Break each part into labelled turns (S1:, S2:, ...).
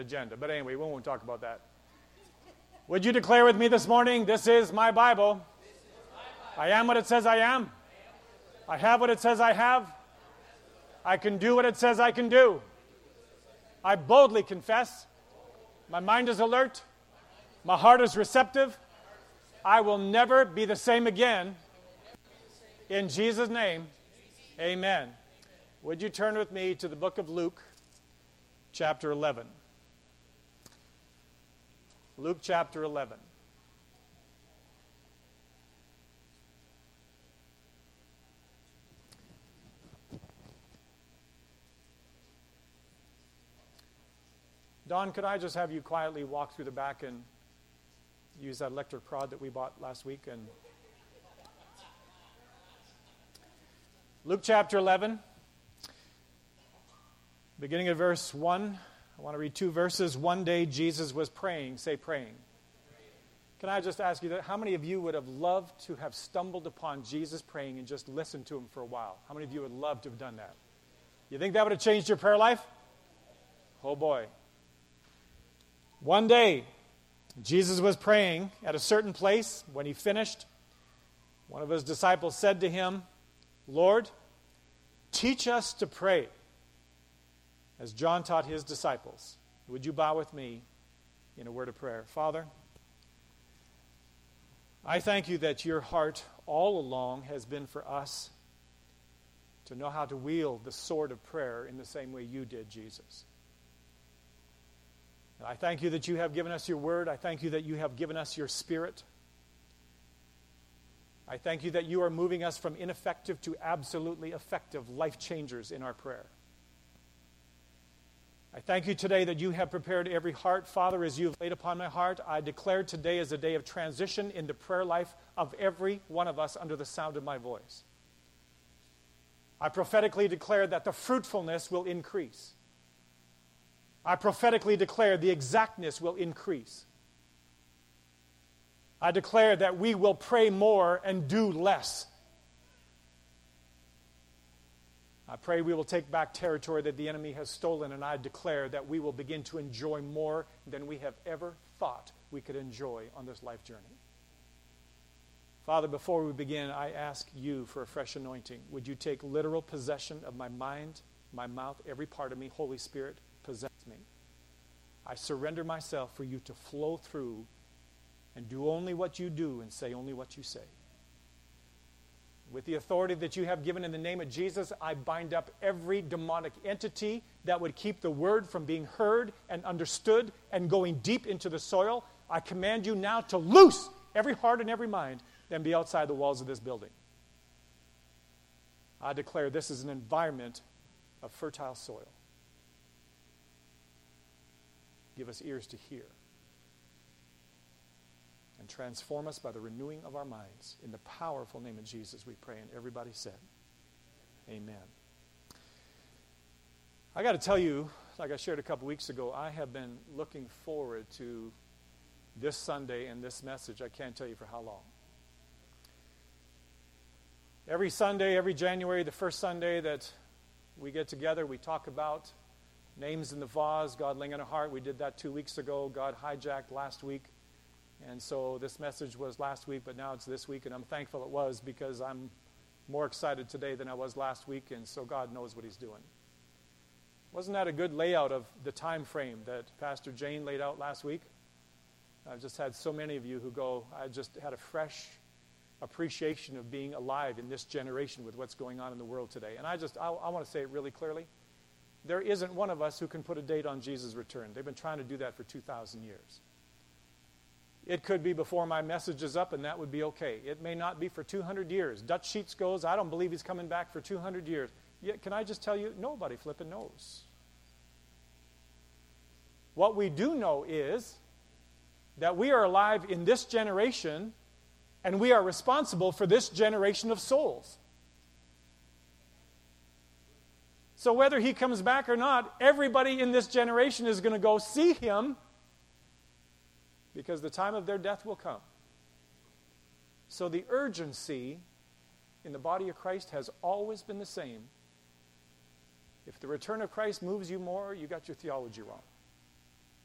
S1: agenda. But anyway, we won't talk about that. Would you declare with me this morning, this is my Bible. I am what it says I am. I have what it says I have. I can do what it says I can do. I boldly confess. My mind is alert. My heart is receptive. I will never be the same again. In Jesus' name, amen. Would you turn with me to the book of Luke, chapter 11. Luke chapter 11. Don, could I just have you quietly walk through the back and use that electric prod that we bought last week? And Luke chapter 11, beginning of verse 1. I want to read two verses. One day Jesus was praying. Say praying. Can I just ask you that? How many of you would have loved to have stumbled upon Jesus praying and just listened to him for a while? How many of you would love to have done that? You think that would have changed your prayer life? Oh boy. One day, Jesus was praying at a certain place. When he finished, one of his disciples said to him, Lord, teach us to pray, as John taught his disciples. Would you bow with me in a word of prayer? Father, I thank you that your heart all along has been for us to know how to wield the sword of prayer in the same way you did, Jesus. And I thank you that you have given us your word. I thank you that you have given us your spirit. I thank you that you are moving us from ineffective to absolutely effective life changers in our prayer. I thank you today that you have prepared every heart. Father, as you have laid upon my heart, I declare today as a day of transition in the prayer life of every one of us under the sound of my voice. I prophetically declare that the fruitfulness will increase. I prophetically declare the exactness will increase. I declare that we will pray more and do less. I pray we will take back territory that the enemy has stolen, and I declare that we will begin to enjoy more than we have ever thought we could enjoy on this life journey. Father, before we begin, I ask you for a fresh anointing. Would you take literal possession of my mind, my mouth, every part of me? Holy Spirit, possess me. I surrender myself for you to flow through and do only what you do and say only what you say. With the authority that you have given in the name of Jesus, I bind up every demonic entity that would keep the word from being heard and understood and going deep into the soil. I command you now to loose every heart and every mind and be outside the walls of this building. I declare this is an environment of fertile soil. Give us ears to hear. And transform us by the renewing of our minds. In the powerful name of Jesus we pray. And everybody said, amen. I got to tell you, like I shared a couple weeks ago, I have been looking forward to this Sunday and this message. I can't tell you for how long. Every Sunday, every January, the first Sunday that we get together, we talk about names in the vase, God laying on our heart. We did that 2 weeks ago. God hijacked last week. And so this message was last week, but now it's this week, and I'm thankful it was because I'm more excited today than I was last week, and so God knows what he's doing. Wasn't that a good layout of the time frame that Pastor Jane laid out last week? I've just had so many of you who go, I just had a fresh appreciation of being alive in this generation with what's going on in the world today. And I want to say it really clearly. There isn't one of us who can put a date on Jesus' return. They've been trying to do that for 2,000 years. It could be before my message is up, and that would be okay. It may not be for 200 years. Dutch Sheets goes, I don't believe he's coming back for 200 years. Yet, can I just tell you, nobody flipping knows. What we do know is that we are alive in this generation, and we are responsible for this generation of souls. So whether he comes back or not, everybody in this generation is going to go see him because the time of their death will come. So the urgency in the body of Christ has always been the same. If the return of Christ moves you more, you got your theology wrong.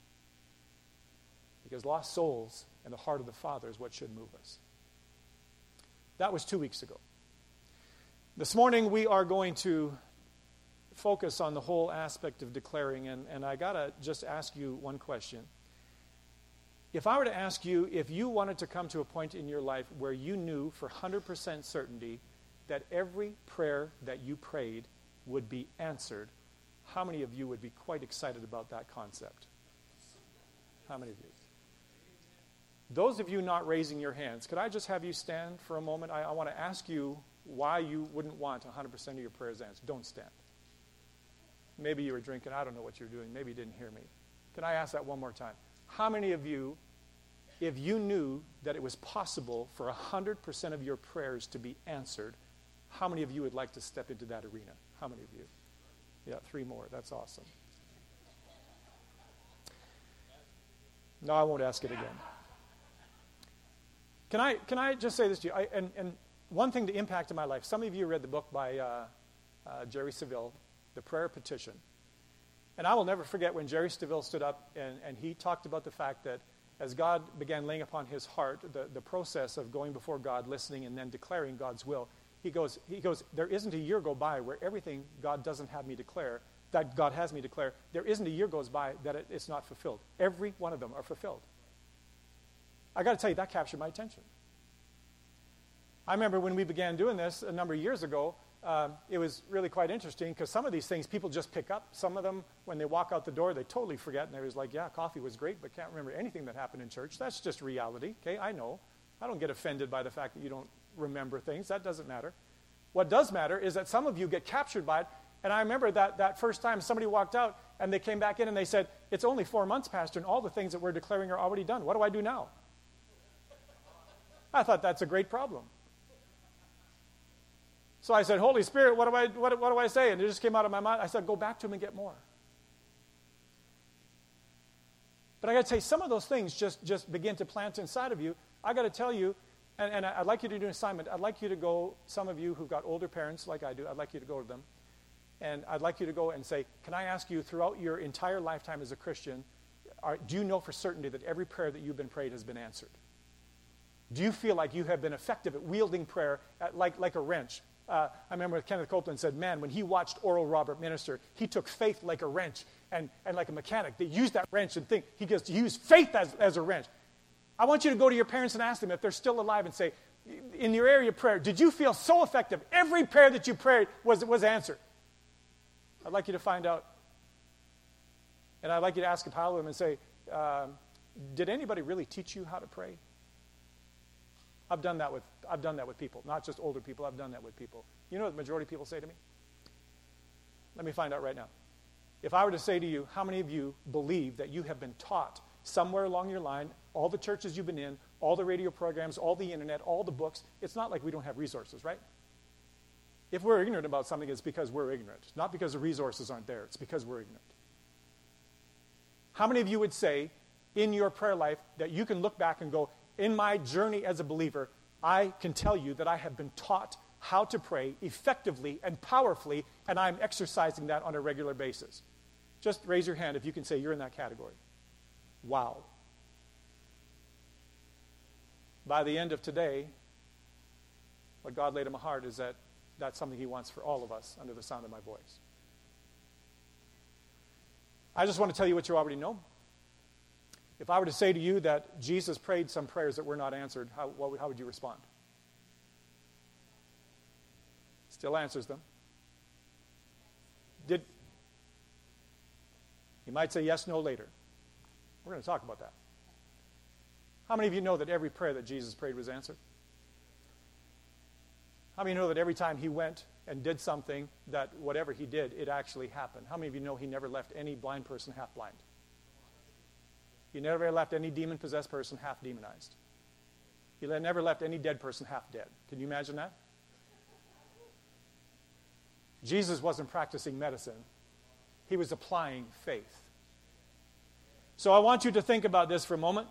S1: Because lost souls and the heart of the Father is what should move us. That was 2 weeks ago. This morning we are going to focus on the whole aspect of declaring, and I got to just ask you one question. If I were to ask you if you wanted to come to a point in your life where you knew for 100% certainty that every prayer that you prayed would be answered, how many of you would be quite excited about that concept? How many of you? Those of you not raising your hands, could I just have you stand for a moment? I want to ask you why you wouldn't want 100% of your prayers answered. Don't stand. Maybe you were drinking. I don't know what you're doing. Maybe you didn't hear me. Can I ask that one more time? How many of you, if you knew that it was possible for 100% of your prayers to be answered, how many of you would like to step into that arena? How many of you? Yeah, 3 more. That's awesome. No, I won't ask it again. Can I just say this to you? And one thing to impact in my life. Some of you read the book by Jerry Savelle, The Prayer Petition. And I will never forget when Jerry Savelle stood up and he talked about the fact that as God began laying upon his heart the process of going before God, listening, and then declaring God's will, he goes, there isn't a year go by where everything God doesn't have me declare, that God has me declare, there isn't a year goes by that it's not fulfilled. Every one of them are fulfilled. I got to tell you, that captured my attention. I remember when we began doing this a number of years ago, it was really quite interesting because some of these things people just pick up. Some of them, when they walk out the door, they totally forget. And they're just like, yeah, coffee was great, but can't remember anything that happened in church. That's just reality. Okay, I know. I don't get offended by the fact that you don't remember things. That doesn't matter. What does matter is that some of you get captured by it. And I remember that first time somebody walked out and they came back in and they said, it's only 4 months, Pastor, and all the things that we're declaring are already done. What do I do now? I thought that's a great problem. So I said, Holy Spirit, what do I say? And it just came out of my mind. I said, go back to him and get more. But I got to tell you, some of those things just begin to plant inside of you. I got to tell you, and I'd like you to do an assignment. I'd like you to go, some of you who've got older parents like I do, I'd like you to go to them. And I'd like you to go and say, can I ask you, throughout your entire lifetime as a Christian, do you know for certainty that every prayer that you've been prayed has been answered? Do you feel like you have been effective at wielding prayer like a wrench? I remember Kenneth Copeland said, man, when he watched Oral Robert minister, he took faith like a wrench and like a mechanic. They used that wrench and think he gets to use faith as a wrench. I want you to go to your parents and ask them if they're still alive and say, in your area of prayer, did you feel so effective? Every prayer that you prayed was answered. I'd like you to find out. And I'd like you to ask a pile of them and say, did anybody really teach you how to pray? I've done that with people, not just older people. I've done that with people. You know what the majority of people say to me? Let me find out right now. If I were to say to you, how many of you believe that you have been taught somewhere along your line, all the churches you've been in, all the radio programs, all the internet, all the books, it's not like we don't have resources, right? If we're ignorant about something, it's because we're ignorant. Not because the resources aren't there. It's because we're ignorant. How many of you would say in your prayer life that you can look back and go, in my journey as a believer, I can tell you that I have been taught how to pray effectively and powerfully, and I'm exercising that on a regular basis? Just raise your hand if you can say you're in that category. Wow. By the end of today, what God laid in my heart is that that's something he wants for all of us under the sound of my voice. I just want to tell you what you already know. If I were to say to you that Jesus prayed some prayers that were not answered, how would you respond? Still answers them. You might say yes, no later. We're going to talk about that. How many of you know that every prayer that Jesus prayed was answered? How many know that every time he went and did something, that whatever he did, it actually happened? How many of you know he never left any blind person half blind? He never left any demon-possessed person half demonized. He never left any dead person half dead. Can you imagine that? Jesus wasn't practicing medicine. He was applying faith. So I want you to think about this for a moment.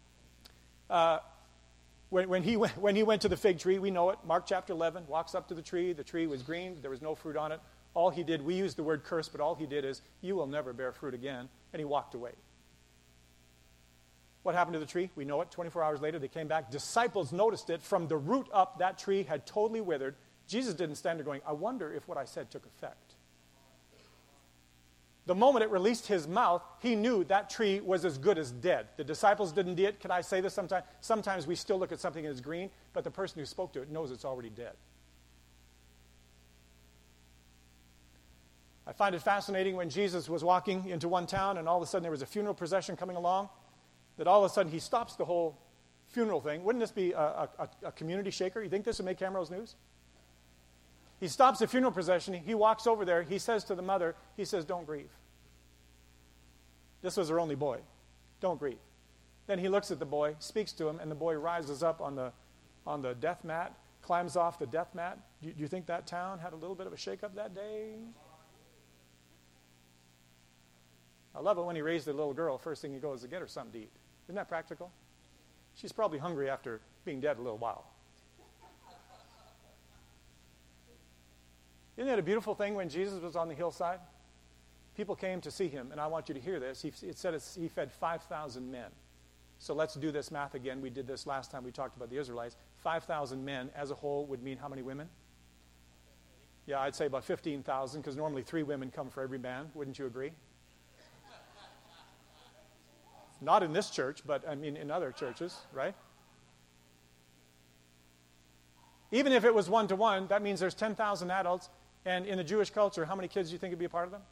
S1: When he went to the fig tree, we know it. Mark chapter 11, walks up to the tree was green, there was no fruit on it. All he did, we use the word curse, but all he did is, you will never bear fruit again, and he walked away. What happened to the tree? We know it. 24 hours later, they came back. Disciples noticed it. From the root up, that tree had totally withered. Jesus didn't stand there going, I wonder if what I said took effect. The moment it released his mouth, he knew that tree was as good as dead. The disciples didn't do it. Can I say this sometimes? Sometimes we still look at something as green, but the person who spoke to it knows it's already dead. I find it fascinating when Jesus was walking into one town and all of a sudden there was a funeral procession coming along, that all of a sudden he stops the whole funeral thing. Wouldn't this be a community shaker? You think this would make Camrose News? He stops the funeral procession. He walks over there. He says to the mother, he says, don't grieve. This was her only boy. Don't grieve. Then he looks at the boy, speaks to him, and the boy rises up on the death mat, climbs off the death mat. Do you think that town had a little bit of a shake-up that day? I love it when he raised the little girl. First thing he goes to get her something to eat. Isn't that practical? She's probably hungry after being dead a little while. Isn't it a beautiful thing when Jesus was on the hillside? People came to see him, and I want you to hear this. It said he fed 5,000 men. So let's do this math again. We did this last time we talked about the Israelites. 5,000 men as a whole would mean how many women? Yeah, I'd say about 15,000, because normally 3 women come for every man. Wouldn't you agree? Not in this church, but I mean in other churches, right? Even if it was 1-to-1, that means there's 10,000 adults. And in the Jewish culture, how many kids do you think would be a part of them?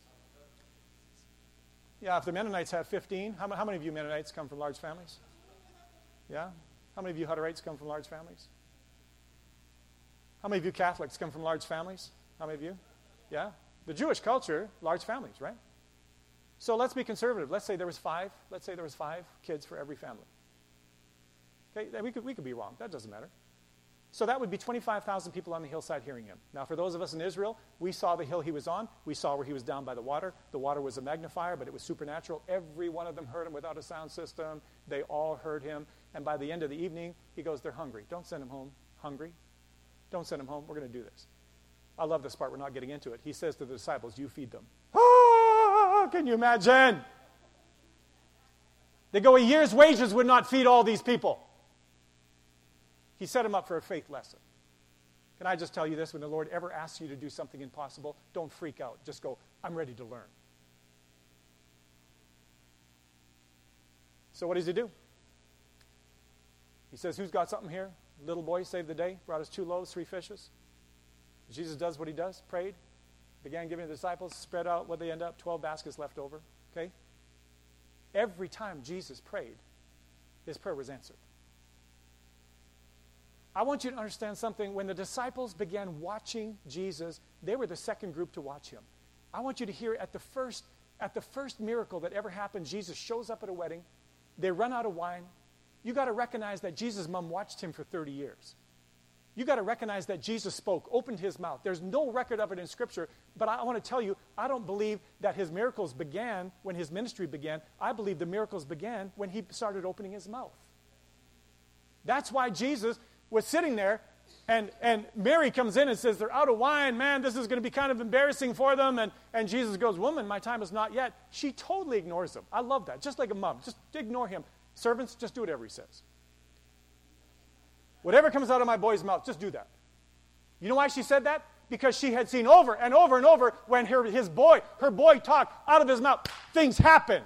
S1: Yeah, if the Mennonites have 15, how many of you Mennonites come from large families? Yeah? How many of you Hutterites come from large families? How many of you Catholics come from large families? How many of you? Yeah? The Jewish culture, large families, right? So let's be conservative. Let's say there was 5. Let's say there was 5 kids for every family. Okay, we could be wrong. That doesn't matter. So that would be 25,000 people on the hillside hearing him. Now, for those of us in Israel, we saw the hill he was on. We saw where he was down by the water. The water was a magnifier, but it was supernatural. Every one of them heard him without a sound system. They all heard him. And by the end of the evening, he goes, they're hungry. Don't send them home hungry. Don't send them home. We're going to do this. I love this part. We're not getting into it. He says to the disciples, you feed them. Ah, can you imagine? They go, a year's wages would not feed all these people. He set him up for a faith lesson. Can I just tell you this? When the Lord ever asks you to do something impossible, don't freak out. Just go, I'm ready to learn. So what does he do? He says, who's got something here? Little boy saved the day, brought us 2 loaves, 3 fishes. Jesus does what he does, prayed, began giving the disciples, spread out what they end up, 12 baskets left over. Okay? Every time Jesus prayed, his prayer was answered. I want you to understand something. When the disciples began watching Jesus, they were the second group to watch him. I want you to hear at the first miracle that ever happened, Jesus shows up at a wedding. They run out of wine. You got to recognize that Jesus' mom watched him for 30 years. You got to recognize that Jesus spoke, opened his mouth. There's no record of it in Scripture, but I want to tell you, I don't believe that his miracles began when his ministry began. I believe the miracles began when he started opening his mouth. That's why Jesus was sitting there, and Mary comes in and says, they're out of wine, man, this is going to be kind of embarrassing for them. And Jesus goes, woman, my time is not yet. She totally ignores him. I love that. Just like a mom. Just ignore him. Servants, just do whatever he says. Whatever comes out of my boy's mouth, just do that. You know why she said that? Because she had seen over and over and over when her boy talked out of his mouth, things happened.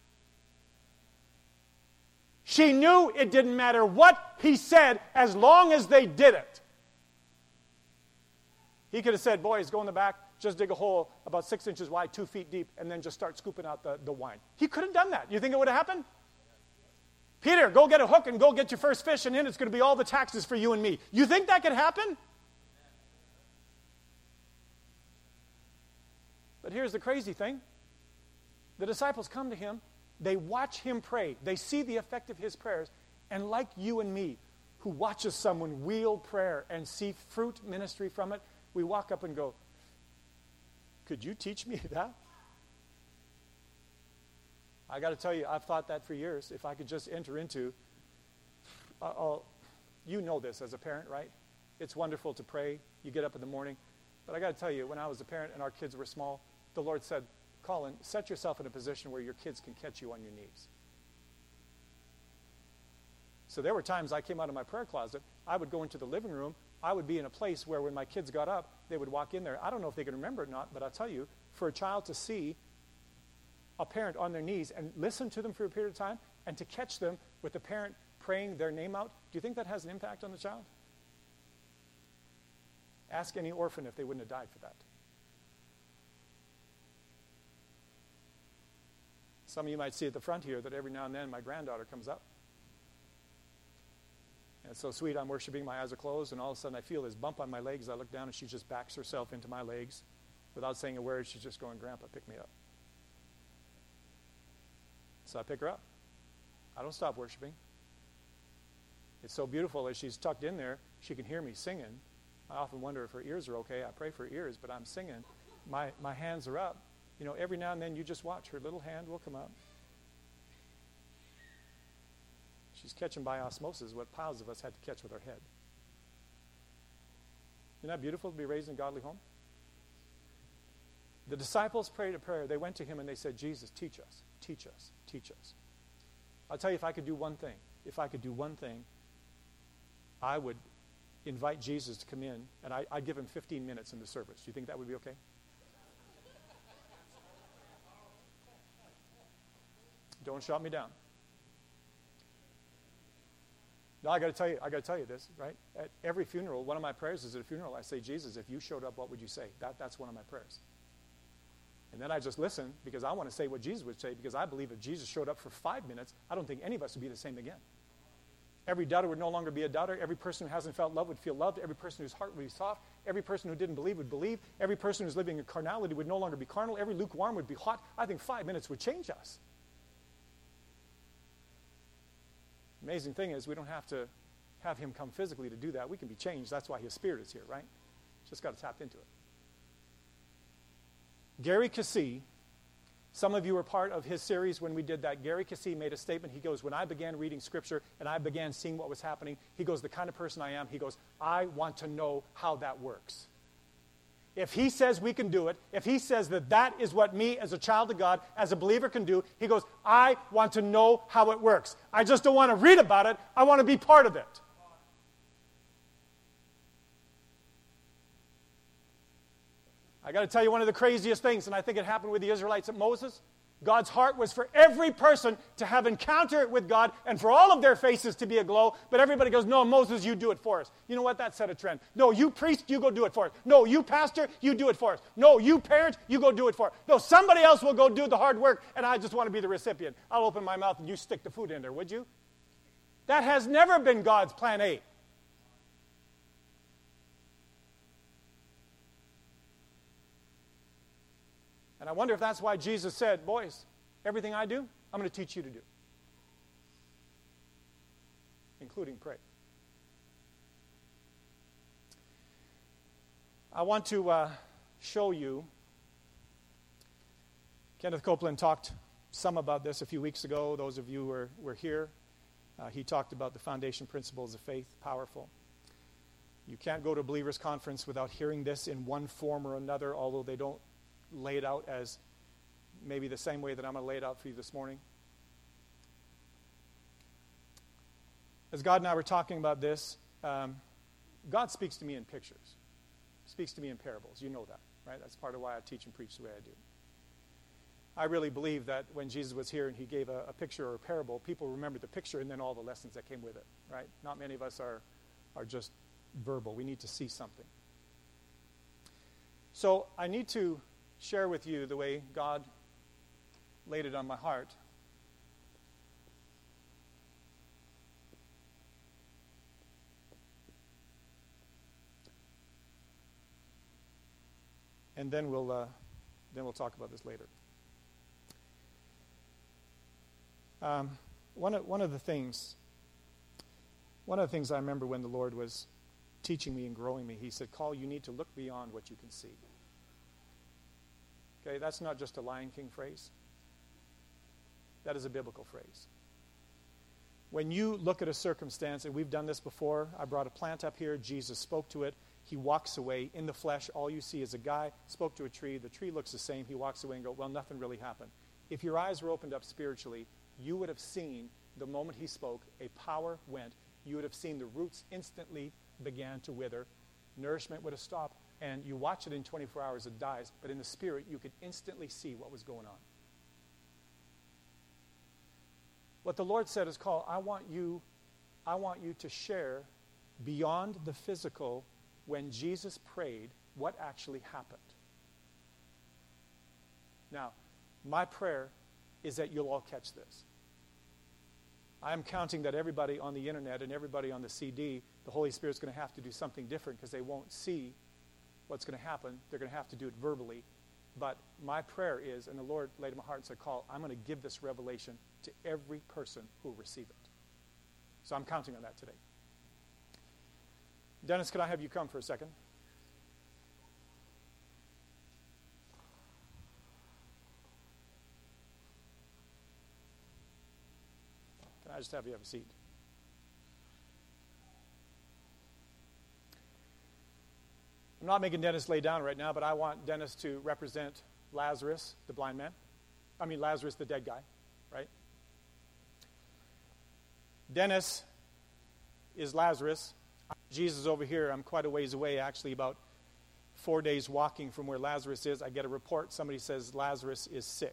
S1: She knew it didn't matter what he said as long as they did it. He could have said, boys, go in the back, just dig a hole about 6 inches wide, 2 feet deep, and then just start scooping out the wine. He could have done that. You think it would have happened? Peter, go get a hook and go get your first fish, and then it's going to be all the taxes for you and me. You think that could happen? But here's the crazy thing. The disciples come to him. They watch him pray. They see the effect of his prayers. And like you and me, who watches someone wield prayer and see fruit ministry from it, we walk up and go, could you teach me that? I got to tell you, I've thought that for years. If I could just enter into, you know this as a parent, right? It's wonderful to pray. You get up in the morning. But I got to tell you, when I was a parent and our kids were small, the Lord said, Colin, set yourself in a position where your kids can catch you on your knees. So there were times I came out of my prayer closet, I would go into the living room, I would be in a place where when my kids got up, they would walk in there. I don't know if they can remember it or not, but I'll tell you, for a child to see a parent on their knees and listen to them for a period of time and to catch them with the parent praying their name out, do you think that has an impact on the child? Ask any orphan if they wouldn't have died for that. Some of you might see at the front here that every now and then my granddaughter comes up. And it's so sweet, I'm worshiping, my eyes are closed, and all of a sudden I feel this bump on my legs. I look down and she just backs herself into my legs. Without saying a word, she's just going, Grandpa, pick me up. So I pick her up. I don't stop worshiping. It's so beautiful as she's tucked in there, she can hear me singing. I often wonder if her ears are okay. I pray for her ears, but I'm singing. My hands are up. You know, every now and then you just watch. Her little hand will come up. She's catching by osmosis what piles of us had to catch with our head. Isn't that beautiful to be raised in a godly home? The disciples prayed a prayer. They went to him and they said, Jesus, teach us, teach us, teach us. I'll tell you, if I could do one thing, I would invite Jesus to come in, and I'd give him 15 minutes in the service. Do you think that would be okay? Don't shut me down. Now I got to tell you this, right? At every funeral, one of my prayers is at a funeral. I say, Jesus, if you showed up, what would you say? That's one of my prayers. And then I just listen because I want to say what Jesus would say, because I believe if Jesus showed up for 5 minutes, I don't think any of us would be the same again. Every doubter would no longer be a doubter. Every person who hasn't felt love would feel loved. Every person whose heart would be soft. Every person who didn't believe would believe. Every person who's living in carnality would no longer be carnal. Every lukewarm would be hot. I think 5 minutes would change us. Amazing thing is we don't have to have him come physically to do that. We can be changed. That's why his Spirit is here, right? Just got to tap into it. Gary Cassee, some of you were part of his series when we did that. Gary Cassee made a statement. He goes, when I began reading Scripture and I began seeing what was happening, he goes, the kind of person I am, he goes, I want to know how that works. If he says we can do it, if he says that is what me as a child of God, as a believer can do, he goes, I want to know how it works. I just don't want to read about it. I want to be part of it. I got to tell you one of the craziest things, and I think it happened with the Israelites at Moses. God's heart was for every person to have encounter with God and for all of their faces to be aglow, but everybody goes, no, Moses, you do it for us. You know what? That set a trend. No, you priest, you go do it for us. No, you pastor, you do it for us. No, you parent, you go do it for us. No, somebody else will go do the hard work, and I just want to be the recipient. I'll open my mouth and you stick the food in there, would you? That has never been God's plan A. And I wonder if that's why Jesus said, boys, everything I do, I'm going to teach you to do. Including pray. I want to show you, Kenneth Copeland talked some about this a few weeks ago. Those of you who were here, he talked about the foundation principles of faith, powerful. You can't go to a believers' conference without hearing this in one form or another, although they don't lay it out as maybe the same way that I'm going to lay it out for you this morning. As God and I were talking about this, God speaks to me in pictures, speaks to me in parables. You know that, right? That's part of why I teach and preach the way I do. I really believe that when Jesus was here and he gave a picture or a parable, people remembered the picture and then all the lessons that came with it, right? Not many of us are just verbal. We need to see something. So I need to share with you the way God laid it on my heart. And then we'll talk about this later. One of the things I remember when the Lord was teaching me and growing me, he said, Carl, you need to look beyond what you can see. Okay, that's not just a Lion King phrase. That is a biblical phrase. When you look at a circumstance, and we've done this before, I brought a plant up here, Jesus spoke to it, he walks away in the flesh, all you see is a guy spoke to a tree, the tree looks the same, he walks away and goes, well, nothing really happened. If your eyes were opened up spiritually, you would have seen the moment he spoke, a power went. You would have seen the roots instantly began to wither. Nourishment would have stopped. And you watch it in 24 hours, it dies. But in the spirit, you could instantly see what was going on. What the Lord said is, Carl, I want you to share beyond the physical when Jesus prayed what actually happened. Now, my prayer is that you'll all catch this. I'm counting that everybody on the internet and everybody on the CD, the Holy Spirit's going to have to do something different because they won't see what's going to happen. They're going to have to do it verbally. But my prayer is, and the Lord laid in my heart and said, Carl, I'm going to give this revelation to every person who will receive it. So I'm counting on that today. Dennis, could I have you come for a second? Can I just have you have a seat? I'm not making Dennis lay down right now, but I want Dennis to represent Lazarus, the blind man. Lazarus, the dead guy, right? Dennis is Lazarus. Jesus over here. I'm quite a ways away, actually, about 4 days walking from where Lazarus is. I get a report. Somebody says Lazarus is sick.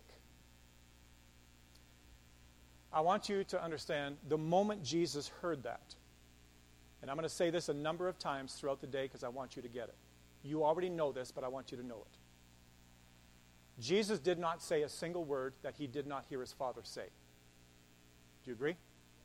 S1: I want you to understand the moment Jesus heard that, and I'm going to say this a number of times throughout the day because I want you to get it. You already know this, but I want you to know it. Jesus did not say a single word that he did not hear his Father say. Do you agree?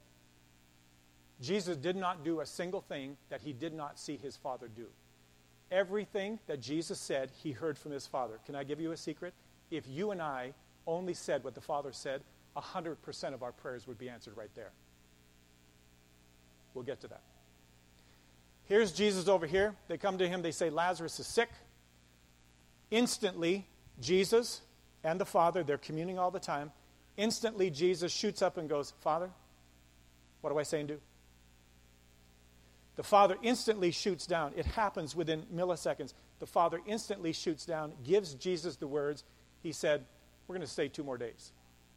S1: Jesus did not do a single thing that he did not see his Father do. Everything that Jesus said, he heard from his Father. Can I give you a secret? If you and I only said what the Father said, 100% of our prayers would be answered right there. We'll get to that. Here's Jesus over here. They come to him. They say, Lazarus is sick. Instantly, Jesus and the Father, they're communing all the time. Instantly, Jesus shoots up and goes, Father, what do I say and do? The Father instantly shoots down. It happens within milliseconds. The Father instantly shoots down, gives Jesus the words. He said, we're going to stay 2 more days.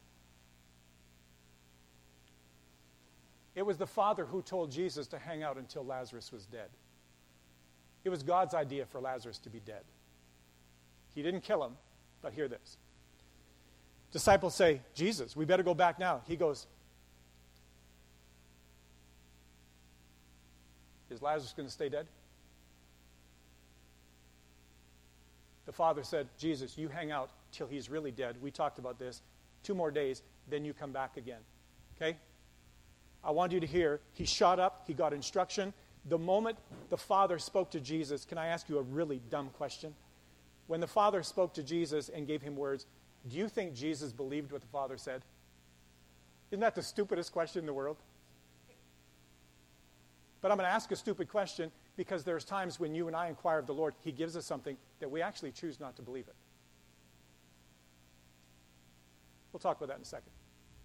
S1: It was the Father who told Jesus to hang out until Lazarus was dead. It was God's idea for Lazarus to be dead. He didn't kill him, but hear this. Disciples say, Jesus, we better go back now. He goes, is Lazarus going to stay dead? The Father said, Jesus, you hang out till he's really dead. We talked about this. 2 more days, then you come back again. Okay? I want you to hear, he shot up, he got instruction. The moment the Father spoke to Jesus, can I ask you a really dumb question? When the Father spoke to Jesus and gave him words, do you think Jesus believed what the Father said? Isn't that the stupidest question in the world? But I'm going to ask a stupid question because there's times when you and I inquire of the Lord, he gives us something that we actually choose not to believe it. We'll talk about that in a second.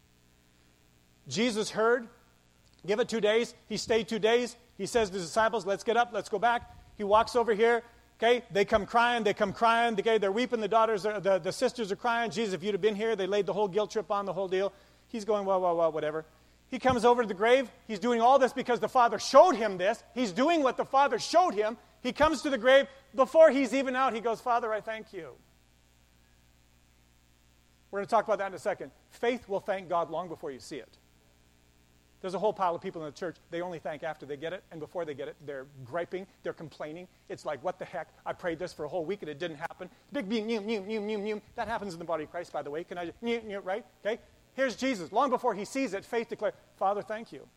S1: Jesus heard, give it 2 days. He stayed 2 days. He says to the disciples, let's get up, let's go back. He walks over here. Okay, they come crying. Okay, they're weeping. The daughters, the sisters are crying. Jesus, if you'd have been here, they laid the whole guilt trip on, the whole deal. He's going, well, whatever. He comes over to the grave. He's doing all this because the Father showed him this. He's doing what the Father showed him. He comes to the grave. Before he's even out, he goes, Father, I thank you. We're going to talk about that in a second. Faith will thank God long before you see it. There's a whole pile of people in the church, they only thank after they get it, and before they get it, they're griping, they're complaining. It's like, what the heck? I prayed this for a whole week and it didn't happen. Big beam, that happens in the body of Christ, by the way. Can I just, right? Okay? Here's Jesus. Long before he sees it, faith declares, Father, thank you.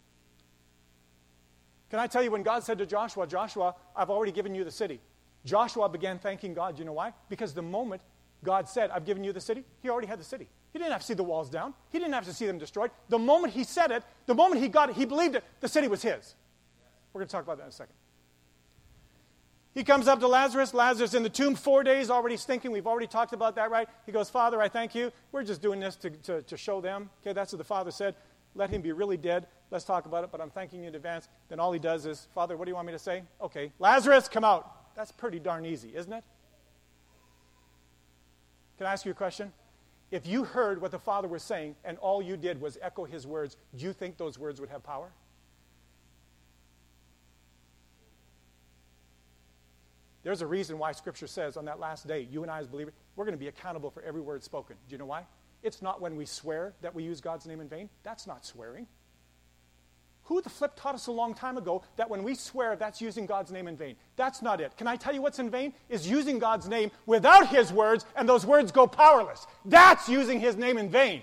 S1: Can I tell you, when God said to Joshua, Joshua, I've already given you the city. Joshua began thanking God. You know why? Because the moment God said, I've given you the city, he already had the city. He didn't have to see the walls down. He didn't have to see them destroyed. The moment he said it, the moment he got it, he believed it, the city was his. We're going to talk about that in a second. He comes up to Lazarus. Lazarus in the tomb, 4 days, already stinking. We've already talked about that, right? He goes, Father, I thank you. We're just doing this to show them. Okay, that's what the Father said. Let him be really dead. Let's talk about it, but I'm thanking you in advance. Then all he does is, Father, what do you want me to say? Okay, Lazarus, come out. That's pretty darn easy, isn't it? Can I ask you a question? If you heard what the Father was saying and all you did was echo his words, do you think those words would have power? There's a reason why Scripture says on that last day, you and I as believers, we're going to be accountable for every word spoken. Do you know why? It's not when we swear that we use God's name in vain. That's not swearing. Who the flip taught us a long time ago that when we swear, that's using God's name in vain? That's not it. Can I tell you what's in vain? Is using God's name without his words, and those words go powerless. That's using his name in vain.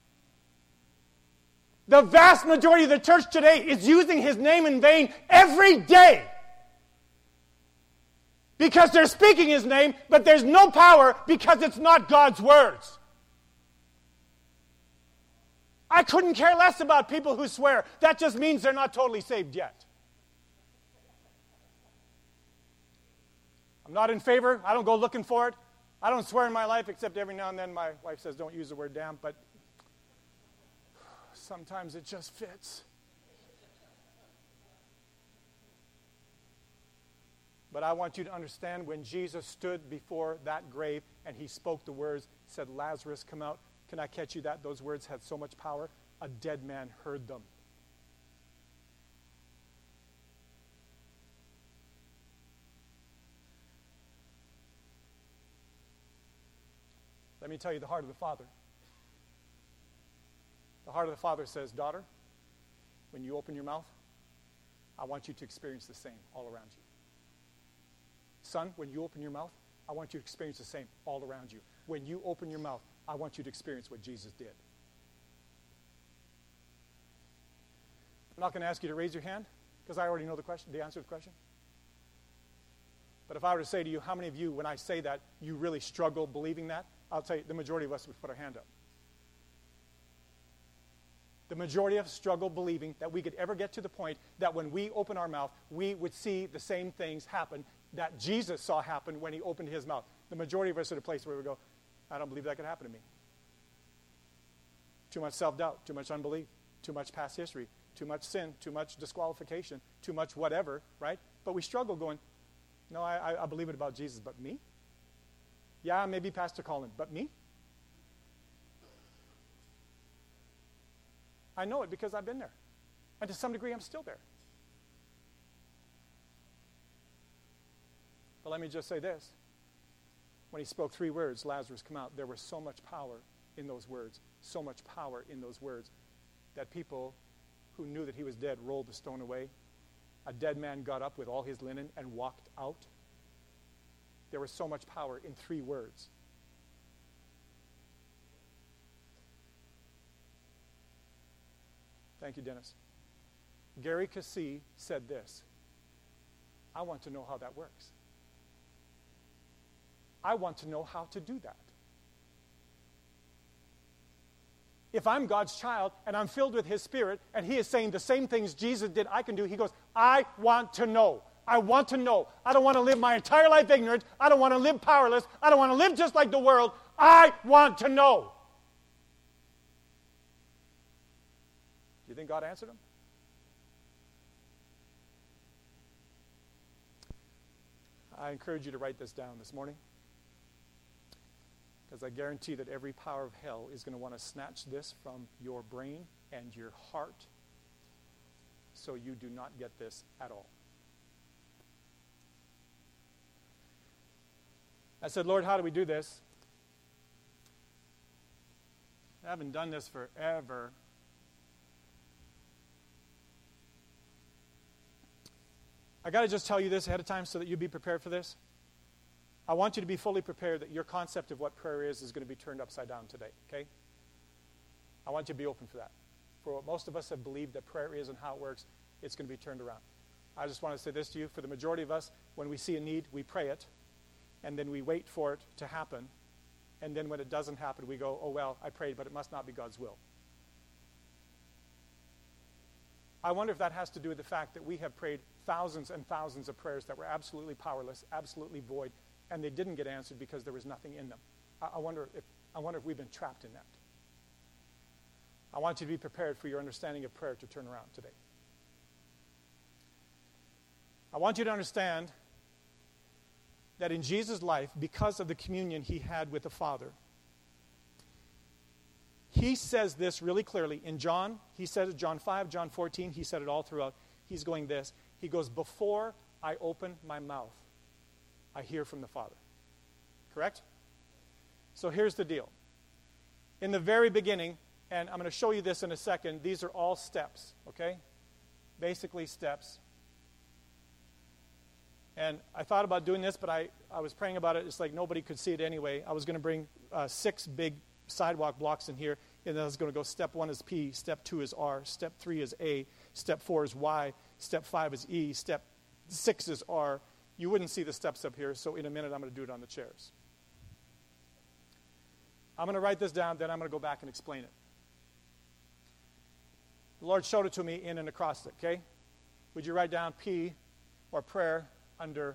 S1: The vast majority of the church today is using his name in vain every day. Because they're speaking his name, but there's no power because it's not God's words. I couldn't care less about people who swear. That just means they're not totally saved yet. I'm not in favor. I don't go looking for it. I don't swear in my life, except every now and then my wife says don't use the word damn, but sometimes it just fits. But I want you to understand when Jesus stood before that grave and he spoke the words, said, Lazarus, come out. Can I catch you that? Those words had so much power. A dead man heard them. Let me tell you the heart of the Father. The heart of the Father says, daughter, when you open your mouth, I want you to experience the same all around you. Son, when you open your mouth, I want you to experience the same all around you. When you open your mouth, I want you to experience what Jesus did. I'm not going to ask you to raise your hand because I already know the answer to the question. But if I were to say to you, how many of you, when I say that, you really struggle believing that? I'll tell you, the majority of us would put our hand up. The majority of us struggle believing that we could ever get to the point that when we open our mouth, we would see the same things happen that Jesus saw happen when he opened his mouth. The majority of us are at a place where we go, I don't believe that could happen to me. Too much self-doubt, too much unbelief, too much past history, too much sin, too much disqualification, too much whatever, right? But we struggle going, no, I believe it about Jesus, but me? Yeah, maybe Pastor Colin, but me? I know it because I've been there. And to some degree, I'm still there. But let me just say this. When he spoke 3 words, Lazarus, come out, there was so much power in those words, so much power in those words, that people who knew that he was dead rolled the stone away. A dead man got up with all his linen and walked out. There was so much power in 3 words. Thank you, Dennis. Gary Cassie said this, I want to know how that works. I want to know how to do that. If I'm God's child and I'm filled with his Spirit and he is saying the same things Jesus did I can do, he goes, I want to know. I want to know. I don't want to live my entire life ignorant. I don't want to live powerless. I don't want to live just like the world. I want to know. Do you think God answered him? I encourage you to write this down this morning, because I guarantee that every power of hell is going to want to snatch this from your brain and your heart so you do not get this at all. I said, Lord, how do we do this? I haven't done this forever. I got to just tell you this ahead of time so that you be prepared for this. I want you to be fully prepared that your concept of what prayer is going to be turned upside down today, okay? I want you to be open for that. For what most of us have believed that prayer is and how it works, it's going to be turned around. I just want to say this to you. For the majority of us, when we see a need, we pray it, and then we wait for it to happen. And then when it doesn't happen, we go, oh, well, I prayed, but it must not be God's will. I wonder if that has to do with the fact that we have prayed thousands and thousands of prayers that were absolutely powerless, absolutely void, and they didn't get answered because there was nothing in them. I wonder if we've been trapped in that. I want you to be prepared for your understanding of prayer to turn around today. I want you to understand that in Jesus' life, because of the communion he had with the Father, He says this really clearly. In John, he said it, John 5, John 14, he said it all throughout. He's going this. He goes, before I open my mouth, I hear from the Father. Correct? So here's the deal. In the very beginning, and I'm going to show you this in a second, these are all steps, okay? Basically steps. And I thought about doing this, but I was praying about it. It's like nobody could see it anyway. I was going to bring 6 big sidewalk blocks in here, and then I was going to go step 1 is P, step 2 is R, step 3 is A, step 4 is Y, step 5 is E, step 6 is R. You wouldn't see the steps up here, so in a minute I'm going to do it on the chairs. I'm going to write this down, then I'm going to go back and explain it. The Lord showed it to me in an acrostic, okay? Would you write down P or prayer under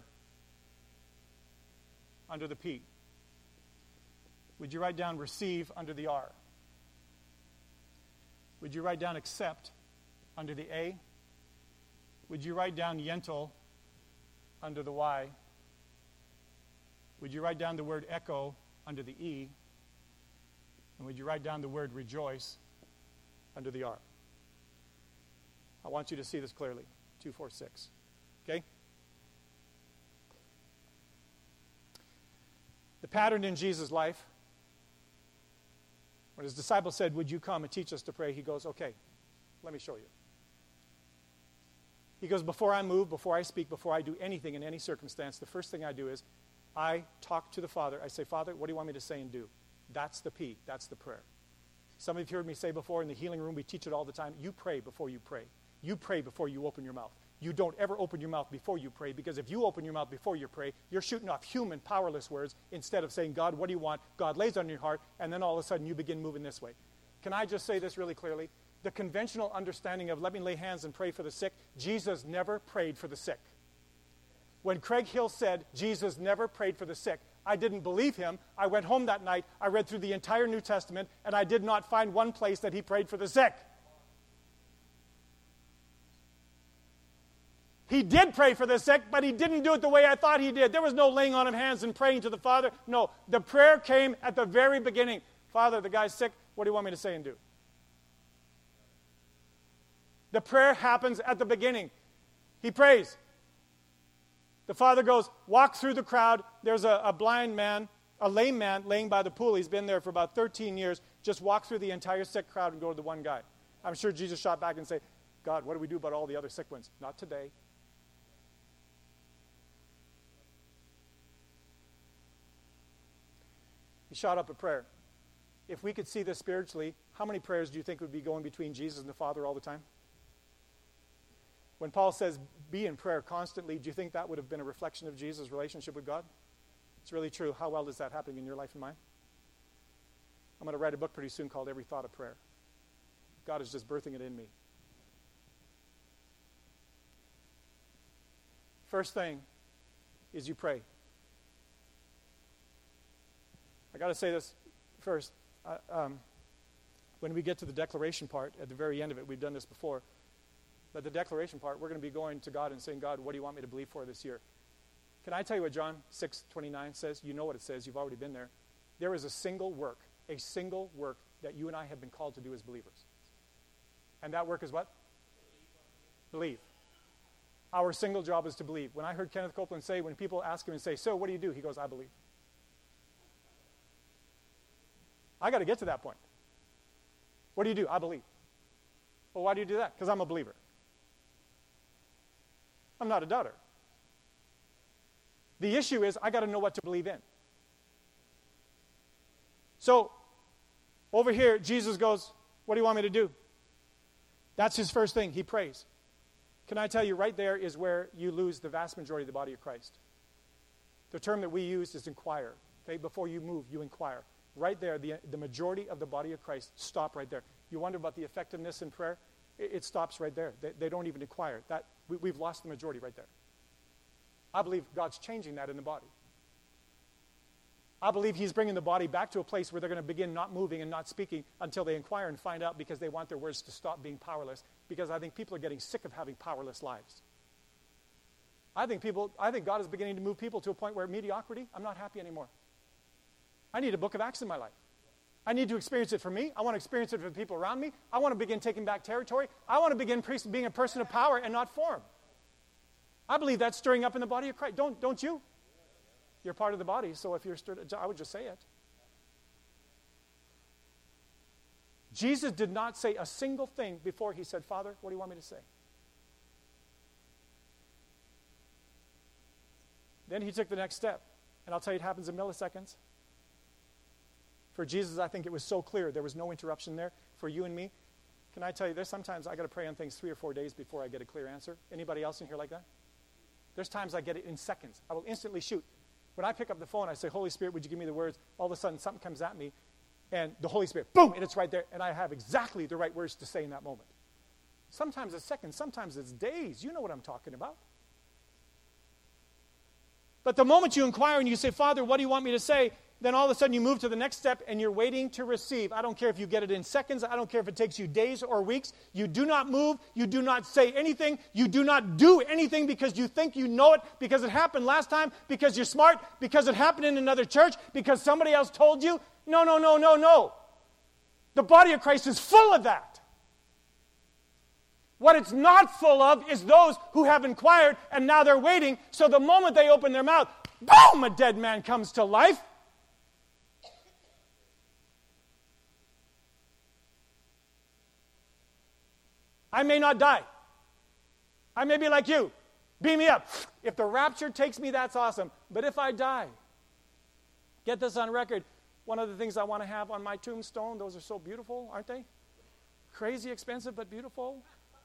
S1: the P? Would you write down receive under the R? Would you write down accept under the A? Would you write down yentel under the Y? Would you write down the word echo under the E? And would you write down the word rejoice under the R? I want you to see this clearly. 2, 4, 6. Okay? The pattern in Jesus' life, when his disciples said, would you come and teach us to pray? He goes, okay, let me show you. He goes, before I move, before I speak, before I do anything in any circumstance, the first thing I do is I talk to the Father. I say, Father, what do you want me to say and do? That's the P. That's the prayer. Some of you heard me say before in the healing room, we teach it all the time. You pray before you pray. You pray before you open your mouth. You don't ever open your mouth before you pray, because if you open your mouth before you pray, you're shooting off human, powerless words instead of saying, God, what do you want? God lays on your heart, and then all of a sudden you begin moving this way. Can I just say this really clearly? The conventional understanding of let me lay hands and pray for the sick, Jesus never prayed for the sick. When Craig Hill said Jesus never prayed for the sick, I didn't believe him. I went home that night, I read through the entire New Testament, and I did not find one place that he prayed for the sick. He did pray for the sick, but he didn't do it the way I thought he did. There was no laying on of hands and praying to the Father. No, the prayer came at the very beginning. Father, the guy's sick. What do you want me to say and do? The prayer happens at the beginning. He prays. The Father goes, walk through the crowd. There's a blind man, a lame man laying by the pool. He's been there for about 13 years. Just walk through the entire sick crowd and go to the one guy. I'm sure Jesus shot back and say, God, what do we do about all the other sick ones? Not today. He shot up a prayer. If we could see this spiritually, how many prayers do you think would be going between Jesus and the Father all the time? When Paul says, be in prayer constantly, do you think that would have been a reflection of Jesus' relationship with God? It's really true. How well is that happening in your life and mine? I'm going to write a book pretty soon called Every Thought of Prayer. God is just birthing it in me. First thing is you pray. I got to say this first. When we get to the declaration part, at the very end of it, we've done this before, but the declaration part, we're going to be going to God and saying, God, what do you want me to believe for this year? Can I tell you what John 6:29 says? You know what it says. You've already been there. There is a single work that you and I have been called to do as believers. And that work is what? Believe. Our single job is to believe. When I heard Kenneth Copeland say, when people ask him and say, so what do you do? He goes, I believe. I got to get to that point. What do you do? I believe. Well, why do you do that? Because I'm a believer. I'm not a doubter. The issue is I got to know what to believe in. So, over here, Jesus goes, what do you want me to do? That's his first thing. He prays. Can I tell you, right there is where you lose the vast majority of the body of Christ. The term that we use is inquire. Okay? Before you move, you inquire. Right there, the majority of the body of Christ stop right there. You wonder about the effectiveness in prayer? It stops right there. They don't even inquire. We've lost the majority right there. I believe God's changing that in the body. I believe he's bringing the body back to a place where they're going to begin not moving and not speaking until they inquire and find out, because they want their words to stop being powerless, because I think people are getting sick of having powerless lives. I think God is beginning to move people to a point where mediocrity, I'm not happy anymore. I need a book of Acts in my life. I need to experience it for me. I want to experience it for the people around me. I want to begin taking back territory. I want to begin being a person of power and not form. I believe that's stirring up in the body of Christ. Don't you? You're part of the body, so if you're stirred, I would just say it. Jesus did not say a single thing before he said, Father, what do you want me to say? Then he took the next step. And I'll tell you, it happens in milliseconds. For Jesus, I think it was so clear. There was no interruption there. For you and me, can I tell you, there's sometimes I got to pray on things 3 or 4 days before I get a clear answer. Anybody else in here like that? There's times I get it in seconds. I will instantly shoot. When I pick up the phone, I say, Holy Spirit, would you give me the words? All of a sudden, something comes at me, and the Holy Spirit, boom, and it's right there, and I have exactly the right words to say in that moment. Sometimes it's seconds, sometimes it's days. You know what I'm talking about. But the moment you inquire and you say, Father, what do you want me to say? Then all of a sudden you move to the next step and you're waiting to receive. I don't care if you get it in seconds. I don't care if it takes you days or weeks. You do not move. You do not say anything. You do not do anything because you think you know it, because it happened last time, because you're smart, because it happened in another church, because somebody else told you. No, no, no, no, no. The body of Christ is full of that. What it's not full of is those who have inquired and now they're waiting. So the moment they open their mouth, boom, a dead man comes to life. I may not die. I may be like you. Beam me up. If the rapture takes me, that's awesome. But if I die, get this on record. One of the things I want to have on my tombstone, those are so beautiful, aren't they? Crazy expensive, but beautiful.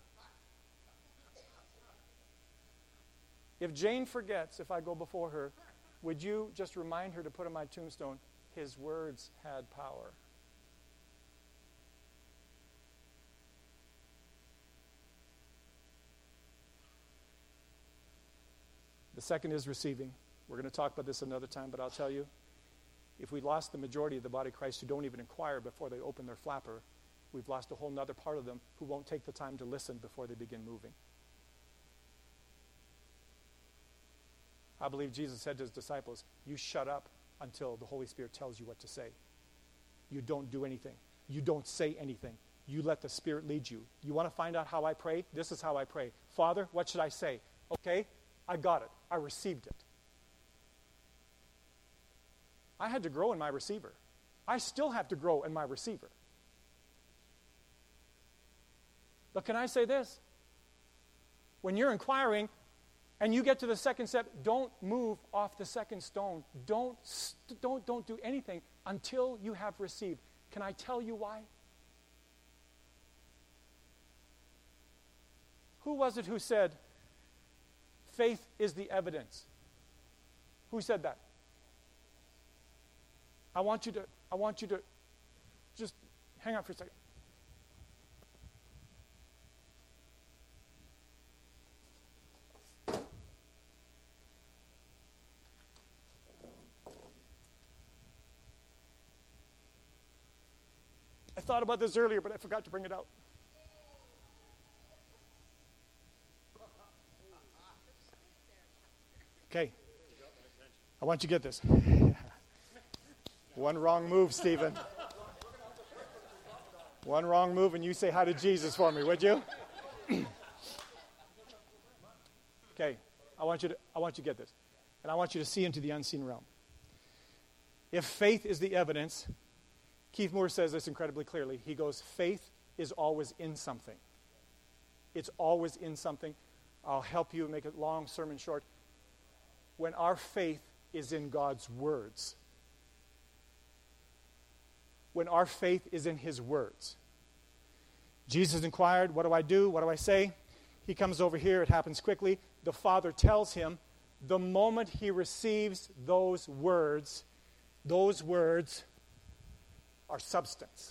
S1: If Jane forgets, if I go before her, would you just remind her to put on my tombstone, his words had power. The second is receiving. We're going to talk about this another time, but I'll tell you, if we lost the majority of the body of Christ who don't even inquire before they open their flapper, we've lost a whole other part of them who won't take the time to listen before they begin moving. I believe Jesus said to his disciples, you shut up until the Holy Spirit tells you what to say. You don't do anything. You don't say anything. You let the Spirit lead you. You want to find out how I pray? This is how I pray. Father, what should I say? Okay, I got it. I received it. I had to grow in my receiver. I still have to grow in my receiver. But can I say this? When you're inquiring and you get to the second step, don't move off the second stone. Don't do anything until you have received. Can I tell you why? Who was it who said, faith is the evidence? Who said that? I want you to just hang on for a second. I thought about this earlier, but I forgot to bring it out. Okay. I want you to get this. One wrong move, Stephen. One wrong move and you say hi to Jesus for me, would you? Okay. I want you to get this. And I want you to see into the unseen realm. If faith is the evidence, Keith Moore says this incredibly clearly. He goes, faith is always in something. It's always in something. I'll help you make a long sermon short. When our faith is in God's words, when our faith is in his words. Jesus inquired, what do I do? What do I say? He comes over here. It happens quickly. The Father tells him the moment he receives those words are substance.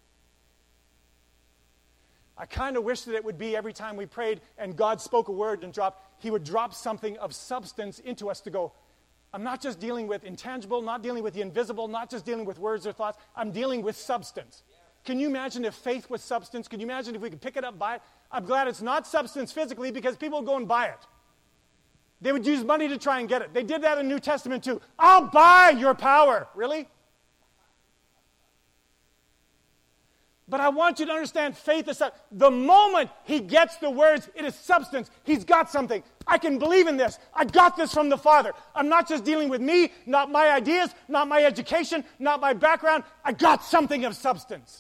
S1: I kind of wish that it would be every time we prayed and God spoke a word and he would drop something of substance into us to go, I'm not just dealing with intangible, not dealing with the invisible, not just dealing with words or thoughts. I'm dealing with substance. Can you imagine if faith was substance? Can you imagine if we could pick it up, buy it? I'm glad it's not substance physically because people would go and buy it. They would use money to try and get it. They did that in the New Testament too. I'll buy your power. Really? But I want you to understand faith is the moment he gets the words, it is substance. He's got something. I can believe in this. I got this from the Father. I'm not just dealing with me, not my ideas, not my education, not my background. I got something of substance.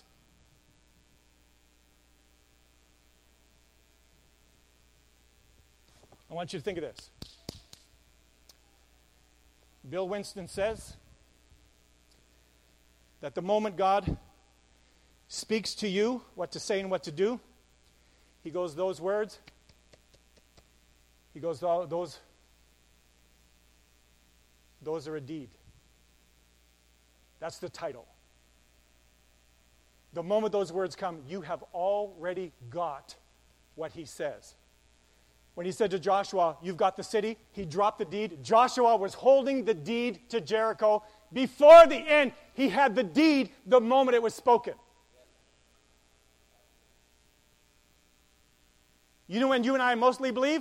S1: I want you to think of this. Bill Winston says that the moment God speaks to you what to say and what to do, he goes, those words, he goes, those are a deed. That's the title. The moment those words come, you have already got what he says. When he said to Joshua, you've got the city, he dropped the deed. Joshua was holding the deed to Jericho. Before the end, he had the deed the moment it was spoken. You know when you and I mostly believe?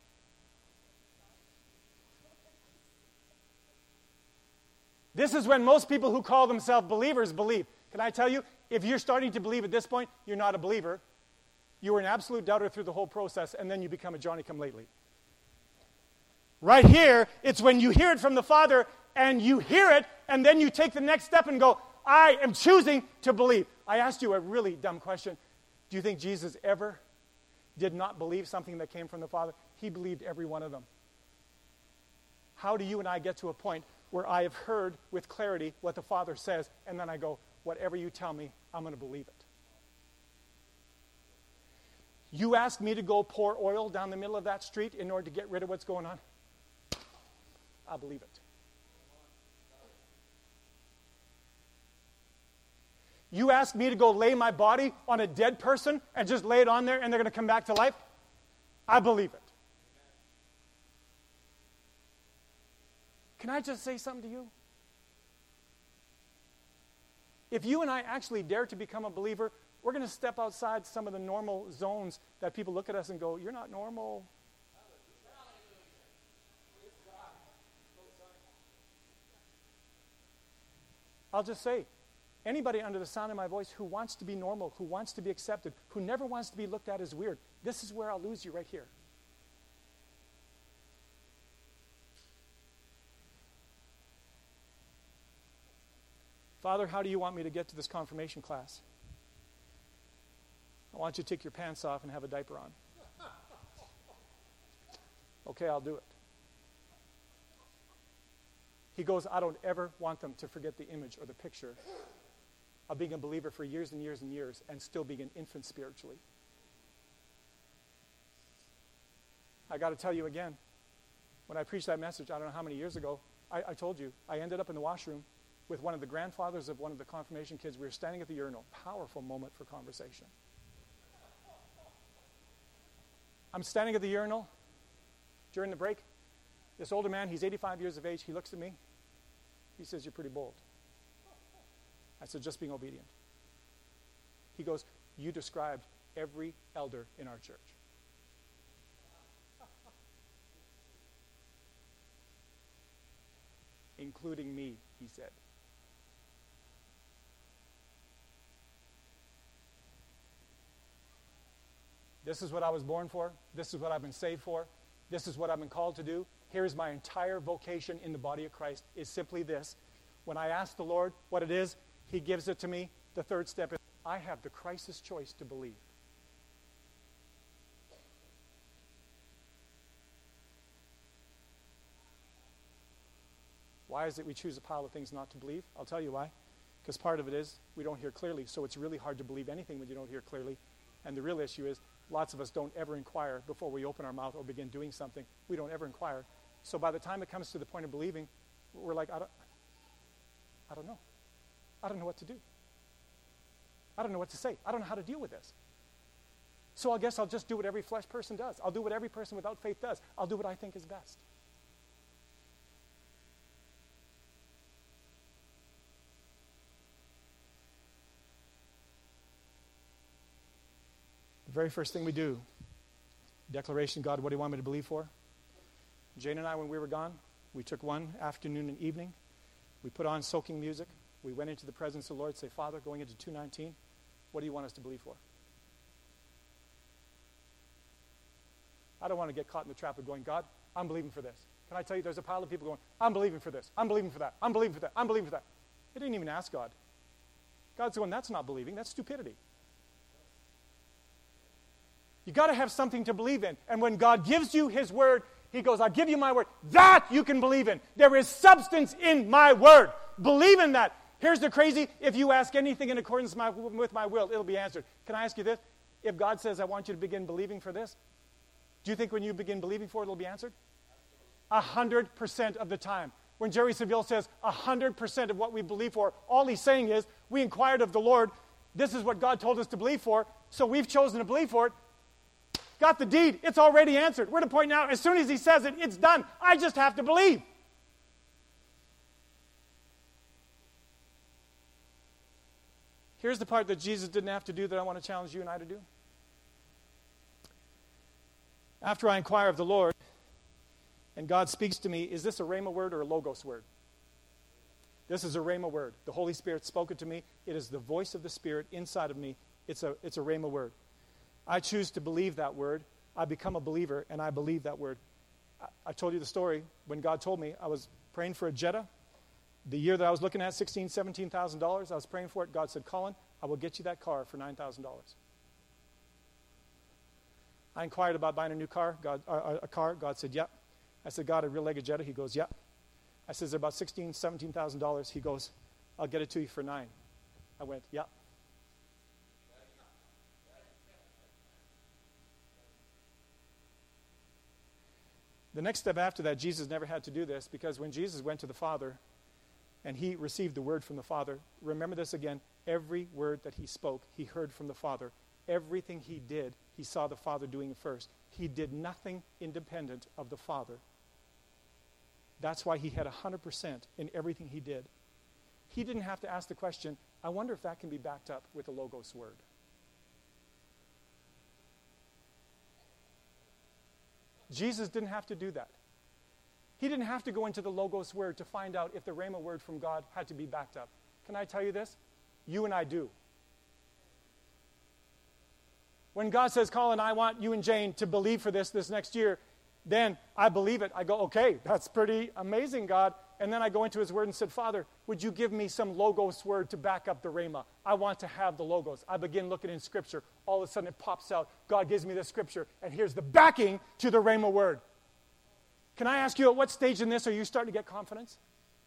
S1: This is when most people who call themselves believers believe. Can I tell you, if you're starting to believe at this point, you're not a believer. You were an absolute doubter through the whole process, and then you become a Johnny-come-lately. Right here, it's when you hear it from the Father, and you hear it, and then you take the next step and go, I am choosing to believe. I asked you a really dumb question. Do you think Jesus ever did not believe something that came from the Father? He believed every one of them. How do you and I get to a point where I have heard with clarity what the Father says, and then I go, whatever you tell me, I'm going to believe it? You ask me to go pour oil down the middle of that street in order to get rid of what's going on? I'll believe it. You ask me to go lay my body on a dead person and just lay it on there and they're going to come back to life? I believe it. Can I just say something to you? If you and I actually dare to become a believer, we're going to step outside some of the normal zones that people look at us and go, you're not normal. I'll just say, anybody under the sound of my voice who wants to be normal, who wants to be accepted, who never wants to be looked at as weird, this is where I'll lose you right here. Father, how do you want me to get to this confirmation class? I want you to take your pants off and have a diaper on. Okay, I'll do it. He goes, I don't ever want them to forget the image or the picture of being a believer for years and years and years and still being an infant spiritually. I got to tell you again, when I preached that message, I don't know how many years ago, I told you, I ended up in the washroom with one of the grandfathers of one of the confirmation kids. We were standing at the urinal. Powerful moment for conversation. I'm standing at the urinal during the break. This older man, he's 85 years of age, he looks at me. He says, you're pretty bold. I said, just being obedient. He goes, you described every elder in our church. Including me, he said. This is what I was born for. This is what I've been saved for. This is what I've been called to do. Here's my entire vocation in the body of Christ is simply this. When I ask the Lord what it is, he gives it to me. The third step is I have the crisis choice to believe. Why is it we choose a pile of things not to believe? I'll tell you why. Because part of it is we don't hear clearly, so it's really hard to believe anything when you don't hear clearly. And the real issue is lots of us don't ever inquire before we open our mouth or begin doing something. We don't ever inquire. So by the time it comes to the point of believing, we're like, I don't know. I don't know what to do. I don't know what to say. I don't know how to deal with this. So I guess I'll just do what every flesh person does. I'll do what every person without faith does. I'll do what I think is best. The very first thing we do, declaration, God, what do you want me to believe for? Jane and I, when we were gone, we took one afternoon and evening. We put on soaking music. We went into the presence of the Lord, say, Father, going into 2:19, What do you want us to believe for? I don't want to get caught in the trap of going, God, I'm believing for this. Can I tell you, there's a pile of people going, I'm believing for this. I'm believing for that. I'm believing for that. I'm believing for that. They didn't even ask God. God's going, that's not believing. That's stupidity. You got to have something to believe in. And when God gives you his word, he goes, I'll give you my word. That you can believe in. There is substance in my word. Believe in that. Here's the crazy. If you ask anything in accordance with my will, it'll be answered. Can I ask you this? If God says, I want you to begin believing for this, do you think when you begin believing for it, it'll be answered? 100% of the time. When Jerry Seville says 100% of what we believe for, all he's saying is, we inquired of the Lord, this is what God told us to believe for, so we've chosen to believe for it. Got the deed. It's already answered. We're at a point now, as soon as he says it, it's done. I just have to believe. Here's the part that Jesus didn't have to do that I want to challenge you and I to do. After I inquire of the Lord, and God speaks to me, is this a rhema word or a logos word? This is a rhema word. The Holy Spirit spoke it to me. It is the voice of the Spirit inside of me. It's a rhema word. I choose to believe that word. I become a believer, and I believe that word. I told you the story. When God told me, I was praying for a Jetta. The year that I was looking at, $16,000, $17,000, I was praying for it. God said, Colin, I will get you that car for $9,000. I inquired about buying a new car. God said, yep. I said, God, a rear-legged Jetta? He goes, yep. I said, is it about $16,000, $17,000? He goes, I'll get it to you for $9,000. I went, yep. The next step after that, Jesus never had to do this, because when Jesus went to the Father and he received the word from the Father, remember this again, every word that he spoke, he heard from the Father. Everything he did, he saw the Father doing it first. He did nothing independent of the Father. That's why he had 100% in everything he did. He didn't have to ask the question, I wonder if that can be backed up with a logos word. Jesus didn't have to do that. He didn't have to go into the logos word to find out if the rhema word from God had to be backed up. Can I tell you this? You and I do. When God says, Colin, I want you and Jane to believe for this next year, then I believe it. I go, okay, that's pretty amazing, God. And then I go into his word and said, Father, would you give me some logos word to back up the rhema? I want to have the logos. I begin looking in Scripture. All of a sudden it pops out. God gives me the Scripture, and here's the backing to the rhema word. Can I ask you, at what stage in this are you starting to get confidence?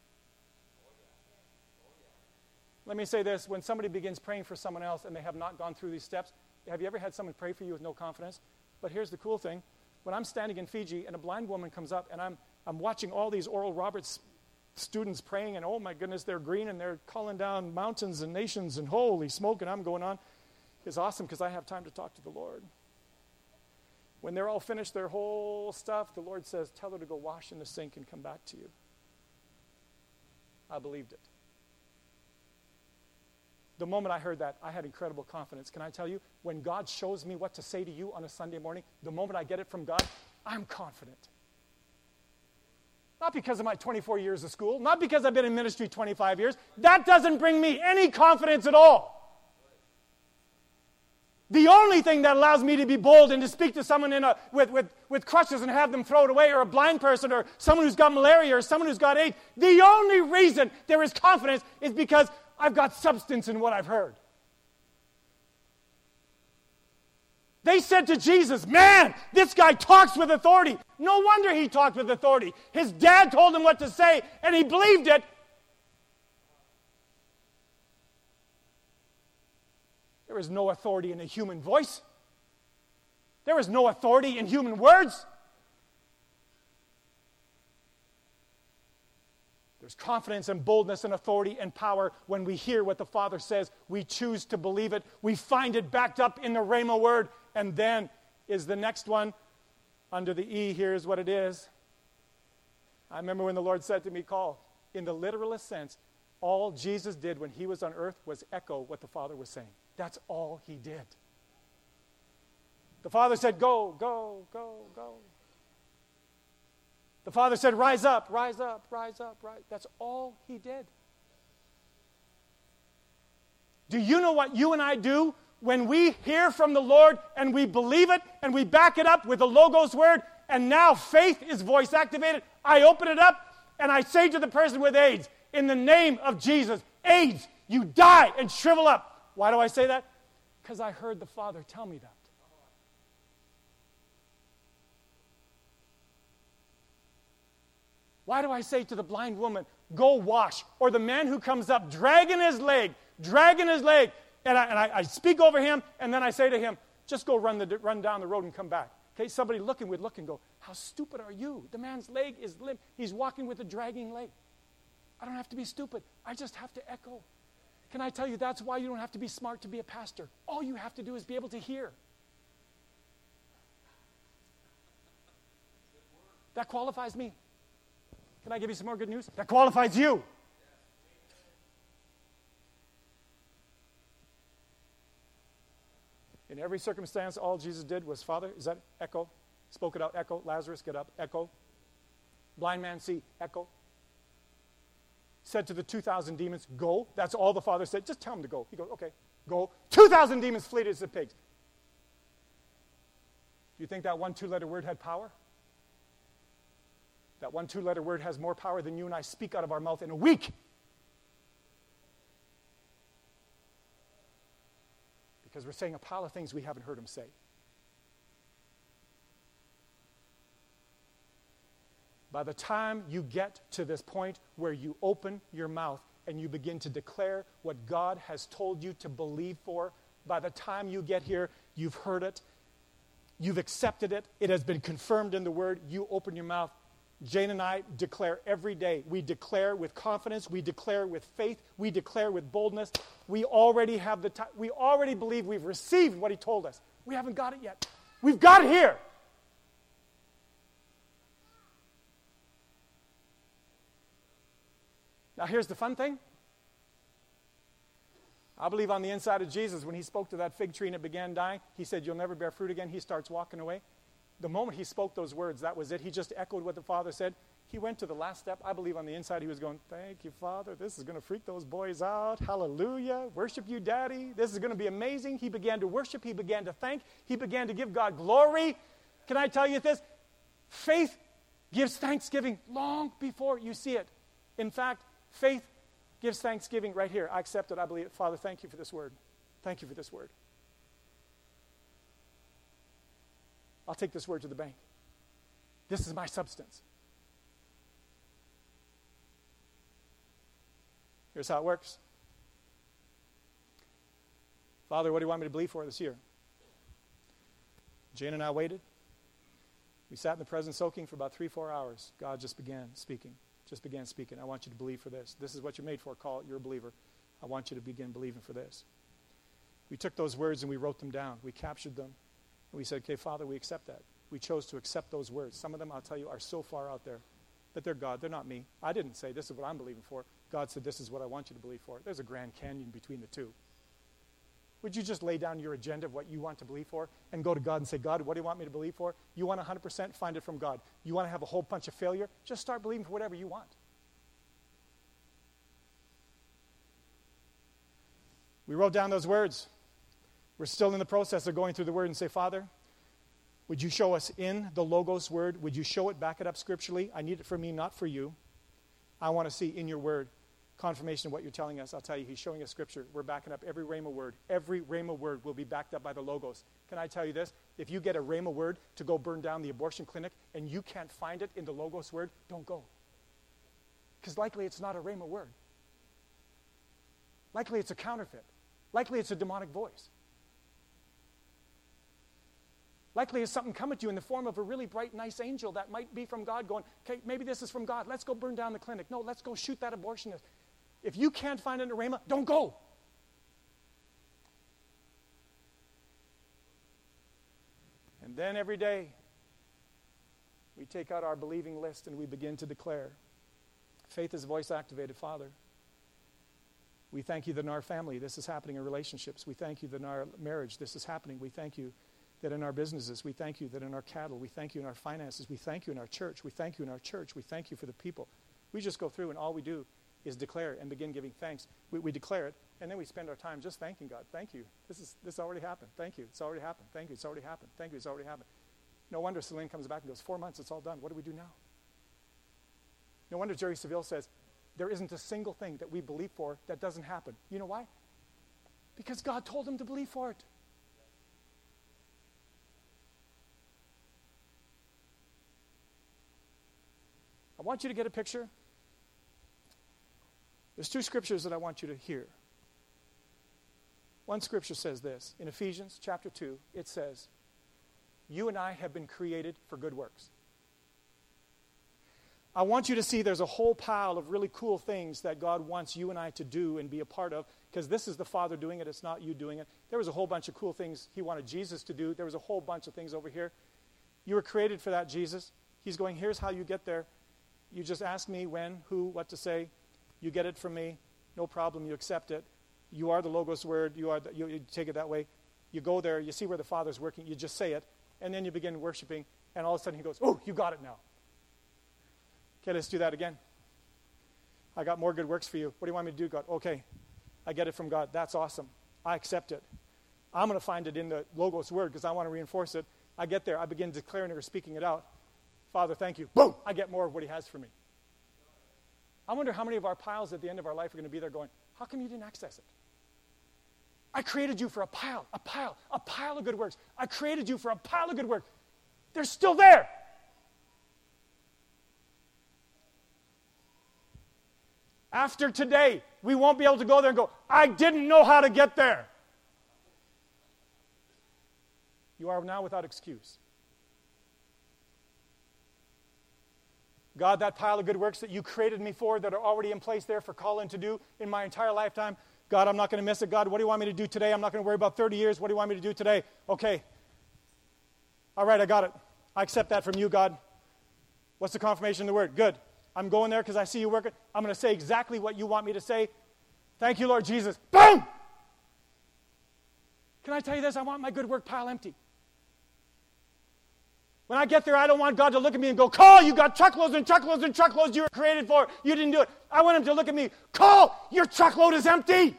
S1: Let me say this. When somebody begins praying for someone else and they have not gone through these steps, have you ever had someone pray for you with no confidence? But here's the cool thing. When I'm standing in Fiji and a blind woman comes up and I'm watching all these Oral Roberts students praying, and oh my goodness, they're green and they're calling down mountains and nations and holy smoke, and I'm going on. It's awesome because I have time to talk to the Lord. When they're all finished their whole stuff, the Lord says, tell her to go wash in the sink and come back to you. I believed it. The moment I heard that, I had incredible confidence. Can I tell you, when God shows me what to say to you on a Sunday morning, the moment I get it from God, I'm confident. Not because of my 24 years of school, not because I've been in ministry 25 years. That doesn't bring me any confidence at all. The only thing that allows me to be bold and to speak to someone with crutches and have them throw it away, or a blind person, or someone who's got malaria, or someone who's got AIDS, the only reason there is confidence is because I've got substance in what I've heard. They said to Jesus, man, this guy talks with authority. No wonder he talked with authority. His dad told him what to say, and he believed it. There is no authority in a human voice. There is no authority in human words. There's confidence and boldness and authority and power when we hear what the Father says. We choose to believe it. We find it backed up in the Rhema word. And then is the next one. Under the E, here's what it is. I remember when the Lord said to me, Call, in the literalist sense, all Jesus did when he was on earth was echo what the Father was saying. That's all he did. The Father said, go, go, go, go. The Father said, rise up, rise up, rise up, rise. That's all he did. Do you know what you and I do when we hear from the Lord and we believe it and we back it up with the Logos word, and now faith is voice activated? I open it up and I say to the person with AIDS, in the name of Jesus, AIDS, you die and shrivel up. Why do I say that? Because I heard the Father tell me that. Why do I say to the blind woman, go wash? Or the man who comes up dragging his leg, and I speak over him, and then I say to him, just go run down the road and come back. Okay, somebody looking would look and go, how stupid are you? The man's leg is limp. He's walking with a dragging leg. I don't have to be stupid. I just have to echo. Can I tell you, that's why you don't have to be smart to be a pastor. All you have to do is be able to hear. That qualifies me. Can I give you some more good news? That qualifies you. In every circumstance, all Jesus did was, Father, is that echo? Spoke it out, echo. Lazarus, get up, echo. Blind man, see, echo. Said to the 2,000 demons, go. That's all the Father said. Just tell him to go. He goes, okay, go. 2,000 demons fleed as the pigs. Do you think that one two-letter word had power? That one two-letter word has more power than you and I speak out of our mouth in a week. Because we're saying a pile of things we haven't heard him say. By the time you get to this point where you open your mouth and you begin to declare what God has told you to believe for, by the time you get here, you've heard it, you've accepted it, it has been confirmed in the Word, you open your mouth. Jane and I declare every day. We declare with confidence. We declare with faith. We declare with boldness. We already have the time. We already believe we've received what he told us. We haven't got it yet. We've got it here. Now here's the fun thing. I believe on the inside of Jesus, when he spoke to that fig tree and it began dying, he said, you'll never bear fruit again. He starts walking away. The moment he spoke those words, that was it. He just echoed what the Father said. He went to the last step. I believe on the inside he was going, thank you, Father. This is going to freak those boys out. Hallelujah. Worship you, Daddy. This is going to be amazing. He began to worship. He began to thank. He began to give God glory. Can I tell you this? Faith gives thanksgiving long before you see it. In fact, faith gives thanksgiving right here. I accept it. I believe it. Father, thank you for this word. Thank you for this word. I'll take this word to the bank. This is my substance. Here's how it works. Father, what do you want me to believe for this year? Jane and I waited. We sat in the presence soaking for about 3-4 hours. God just began speaking. I want you to believe for this. This is what you're made for. Call it. You're a believer. I want you to begin believing for this. We took those words and we wrote them down. We captured them. And we said, okay, Father, we accept that. We chose to accept those words. Some of them, I'll tell you, are so far out there. But they're God. They're not me. I didn't say, this is what I'm believing for. God said, this is what I want you to believe for. There's a Grand Canyon between the two. Would you just lay down your agenda of what you want to believe for and go to God and say, God, what do you want me to believe for? You want 100%? Find it from God. You want to have a whole bunch of failure? Just start believing for whatever you want. We wrote down those words. We're still in the process of going through the word and say, Father, would you show us in the Logos word? Would you show it, back it up scripturally? I need it for me, not for you. I want to see in your word confirmation of what you're telling us. I'll tell you, he's showing us scripture. We're backing up every Rhema word. Every Rhema word will be backed up by the Logos. Can I tell you this? If you get a Rhema word to go burn down the abortion clinic and you can't find it in the Logos word, don't go. Because likely it's not a Rhema word. Likely it's a counterfeit. Likely it's a demonic voice. Likely it's something coming to you in the form of a really bright, nice angel that might be from God going, okay, maybe this is from God. Let's go burn down the clinic. No, let's go shoot that abortionist. If you can't find it in a Rhema, don't go. And then every day, we take out our believing list and we begin to declare. Faith is voice activated, Father. We thank you that in our family, this is happening in relationships. We thank you that in our marriage, this is happening. We thank you that in our businesses, we thank you that in our cattle, we thank you in our finances, we thank you in our church, we thank you in our church, we thank you for the people. We just go through and all we do is declare and begin giving thanks. We declare it, And then we spend our time just thanking God. Thank you. This already happened. Thank you. It's already happened. Thank you. It's already happened. Thank you. It's already happened. No wonder Celine comes back and goes, 4 months, it's all done. What do we do now? No wonder Jerry Seville says, there isn't a single thing that we believe for that doesn't happen. You know why? Because God told him to believe for it. I want you to get a picture. There's 2 scriptures that I want you to hear. One scripture says this. In Ephesians chapter 2, it says, you and I have been created for good works. I want you to see there's a whole pile of really cool things that God wants you and I to do and be a part of, because this is the Father doing it, it's not you doing it. There was a whole bunch of cool things he wanted Jesus to do. There was a whole bunch of things over here. You were created for that, Jesus. He's going, here's how you get there. You just ask me when, who, what to say. You get it from me. No problem. You accept it. You are the Logos word. You take it that way. You go there. You see where the Father's working. You just say it. And then you begin worshiping. And all of a sudden he goes, oh, you got it now. Okay, let's do that again. I got more good works for you. What do you want me to do, God? Okay, I get it from God. That's awesome. I accept it. I'm going to find it in the Logos word because I want to reinforce it. I get there. I begin declaring it or speaking it out. Father, thank you. Boom! I get more of what he has for me. I wonder how many of our piles at the end of our life are going to be there going, how come you didn't access it? I created you for a pile of good works. I created you for a pile of good works. They're still there. After today, we won't be able to go there and go, I didn't know how to get there. You are now without excuse. God, that pile of good works that you created me for that are already in place there for Colin to do in my entire lifetime, God, I'm not going to miss it. God, what do you want me to do today? I'm not going to worry about 30 years. What do you want me to do today? Okay. All right, I got it. I accept that from you, God. What's the confirmation of the word? Good. I'm going there because I see you working. I'm going to say exactly what you want me to say. Thank you, Lord Jesus. Boom! Can I tell you this? I want my good work pile empty. When I get there, I don't want God to look at me and go, Cole, you got truckloads and truckloads and truckloads you were created for. You didn't do it. I want him to look at me, Cole, your truckload is empty. Hallelujah.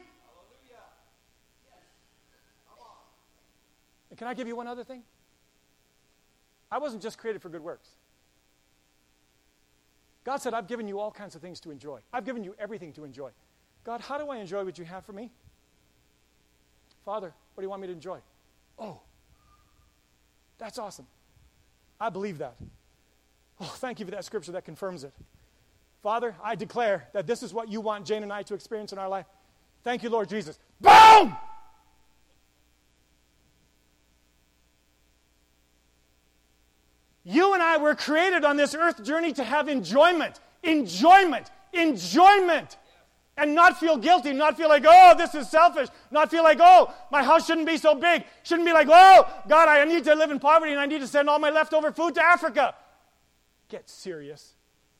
S1: And can I give you one other thing? I wasn't just created for good works. God said, I've given you all kinds of things to enjoy. I've given you everything to enjoy. God, how do I enjoy what you have for me? Father, what do you want me to enjoy? Oh, that's awesome. I believe that. Oh, thank you for that scripture that confirms it. Father, I declare that this is what you want Jane and I to experience in our life. Thank you, Lord Jesus. Boom! You and I were created on this earth journey to have enjoyment. Enjoyment. Enjoyment. And not feel guilty. Not feel like, oh, this is selfish. Not feel like, oh, my house shouldn't be so big. Shouldn't be like, oh, God, I need to live in poverty and I need to send all my leftover food to Africa. Get serious.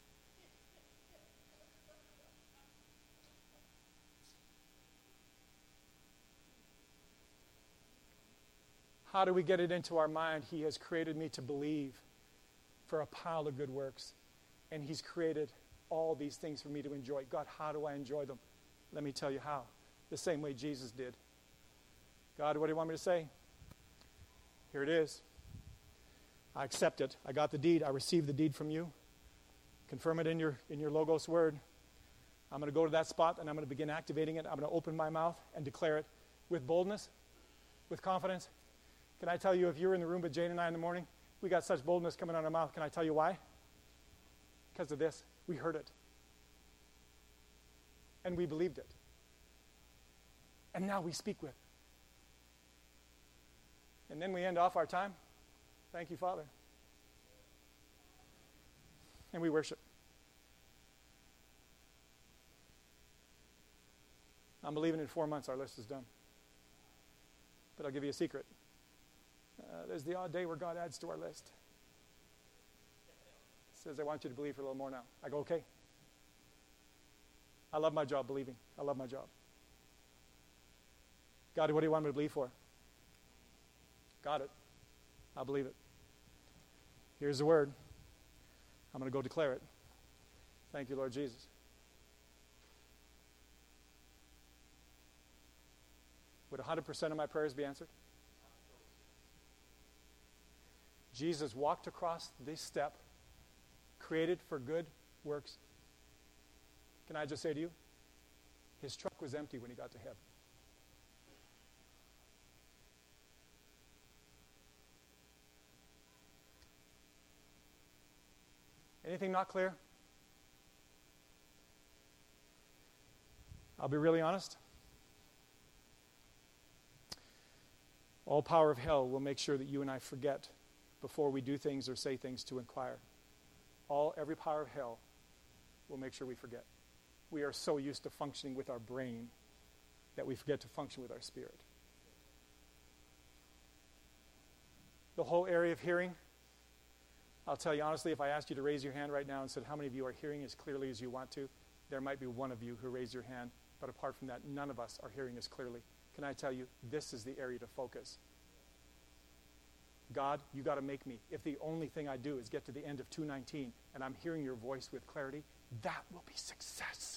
S1: How do we get it into our mind? He has created me to believe for a pile of good works. And he's created all these things for me to enjoy. God, how do I enjoy them? Let me tell you how. The same way Jesus did. God, what do you want me to say? Here it is. I accept it. I got the deed. I received the deed from you. Confirm it in your Logos word. I'm going to go to that spot and I'm going to begin activating it. I'm going to open my mouth and declare it with boldness, with confidence. Can I tell you, if you're in the room with Jane and I in the morning, we got such boldness coming out of our mouth. Can I tell you why? Because of this. We heard it. And we believed it. And now we speak with. And then we end off our time. Thank you, Father. And we worship. I'm believing in 4 months our list is done. But I'll give you a secret. There's the odd day where God adds to our list. Says, I want you to believe for a little more now. I go, okay. I love my job believing. I love my job. God, what do you want me to believe for? Got it. I believe it. Here's the word. I'm going to go declare it. Thank you, Lord Jesus. Would 100% of my prayers be answered? Jesus walked across this step, created for good works. Can I just say to you, his truck was empty when he got to heaven. Anything not clear? I'll be really honest. All power of hell will make sure that you and I forget before we do things or say things to inquire. Every power of hell will make sure we forget. We are so used to functioning with our brain that we forget to function with our spirit. The whole area of hearing, I'll tell you honestly, if I asked you to raise your hand right now and said, how many of you are hearing as clearly as you want to? There might be one of you who raised your hand, but apart from that, none of us are hearing as clearly. Can I tell you, this is the area to focus. God, you got to make me. If the only thing I do is get to the end of 2:19 and I'm hearing your voice with clarity, that will be success.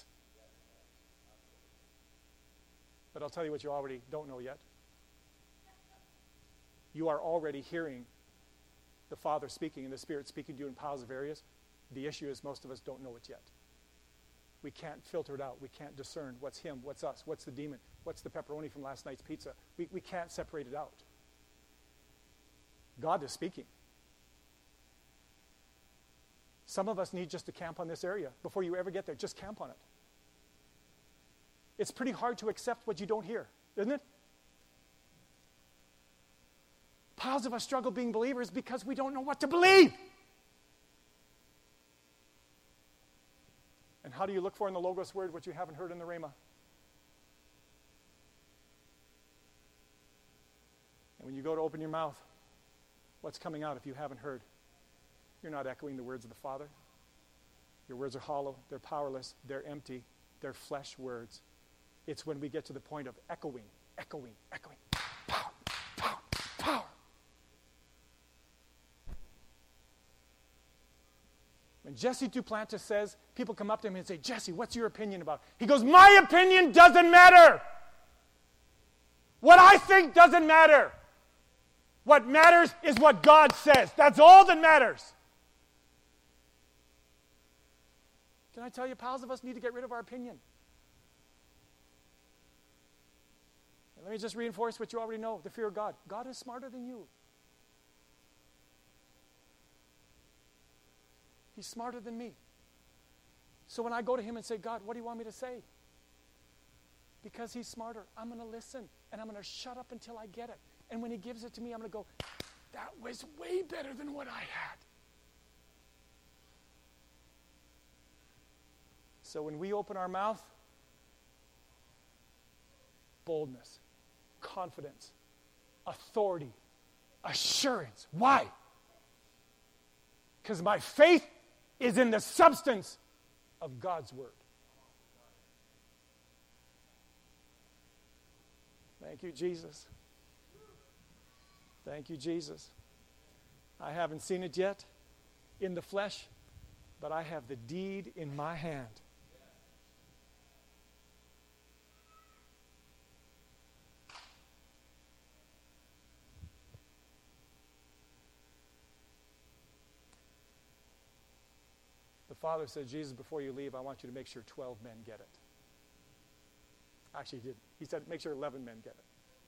S1: But I'll tell you what you already don't know yet. You are already hearing the Father speaking and the Spirit speaking to you in positive areas. The issue is most of us don't know it yet. We can't filter it out. We can't discern what's him, what's us, what's the demon, what's the pepperoni from last night's pizza. We can't separate it out. God is speaking. Some of us need just to camp on this area. Before you ever get there, just camp on it. It's pretty hard to accept what you don't hear, isn't it? Piles of us struggle being believers because we don't know what to believe. And how do you look for in the Logos word what you haven't heard in the Rhema? And when you go to open your mouth, what's coming out if you haven't heard? You're not echoing the words of the Father. Your words are hollow, they're powerless, they're empty, they're flesh words. It's when we get to the point of echoing. Power, power, power. When Jesse Duplantis says, people come up to him and say, Jesse, what's your opinion about it? He goes, my opinion doesn't matter. What I think doesn't matter. What matters is what God says. That's all that matters. Can I tell you, pals of us need to get rid of our opinion. And let me just reinforce what you already know, the fear of God. God is smarter than you. He's smarter than me. So when I go to him and say, God, what do you want me to say? Because he's smarter, I'm going to listen, and I'm going to shut up until I get it. And when he gives it to me, I'm going to go, that was way better than what I had. So when we open our mouth, boldness, confidence, authority, assurance. Why? Because my faith is in the substance of God's word. Thank you, Jesus. Thank you, Jesus. I haven't seen it yet in the flesh, but I have the deed in my hand. The Father said, Jesus, before you leave, I want you to make sure 12 men get it. Actually, he didn't. He said, make sure 11 men get it.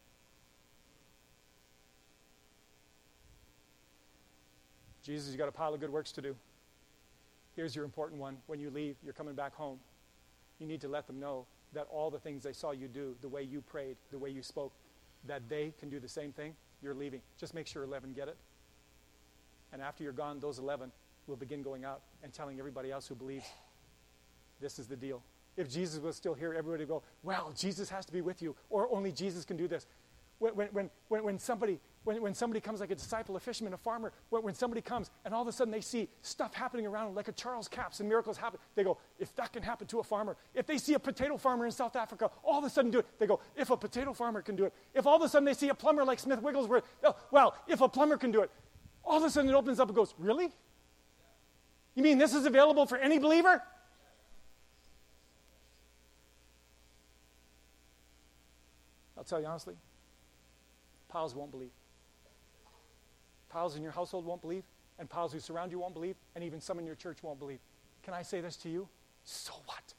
S1: Jesus, you got a pile of good works to do. Here's your important one. When you leave, you're coming back home. You need to let them know that all the things they saw you do, the way you prayed, the way you spoke, that they can do the same thing. You're leaving. Just make sure 11 get it. And after you're gone, those 11 will begin going out and telling everybody else who believes, this is the deal. If Jesus was still here, everybody would go, well, Jesus has to be with you, or only Jesus can do this. When somebody comes like a disciple, a fisherman, a farmer, when somebody comes and all of a sudden they see stuff happening around like a Charles Capps and miracles happen, they go, if that can happen to a farmer. If they see a potato farmer in South Africa, all of a sudden do it. They go, if a potato farmer can do it. If all of a sudden they see a plumber like Smith Wigglesworth, well, if a plumber can do it. All of a sudden it opens up and goes, really? You mean this is available for any believer? I'll tell you honestly? Pals won't believe. Pals in your household won't believe, and pals who surround you won't believe, and even some in your church won't believe. Can I say this to you? So what?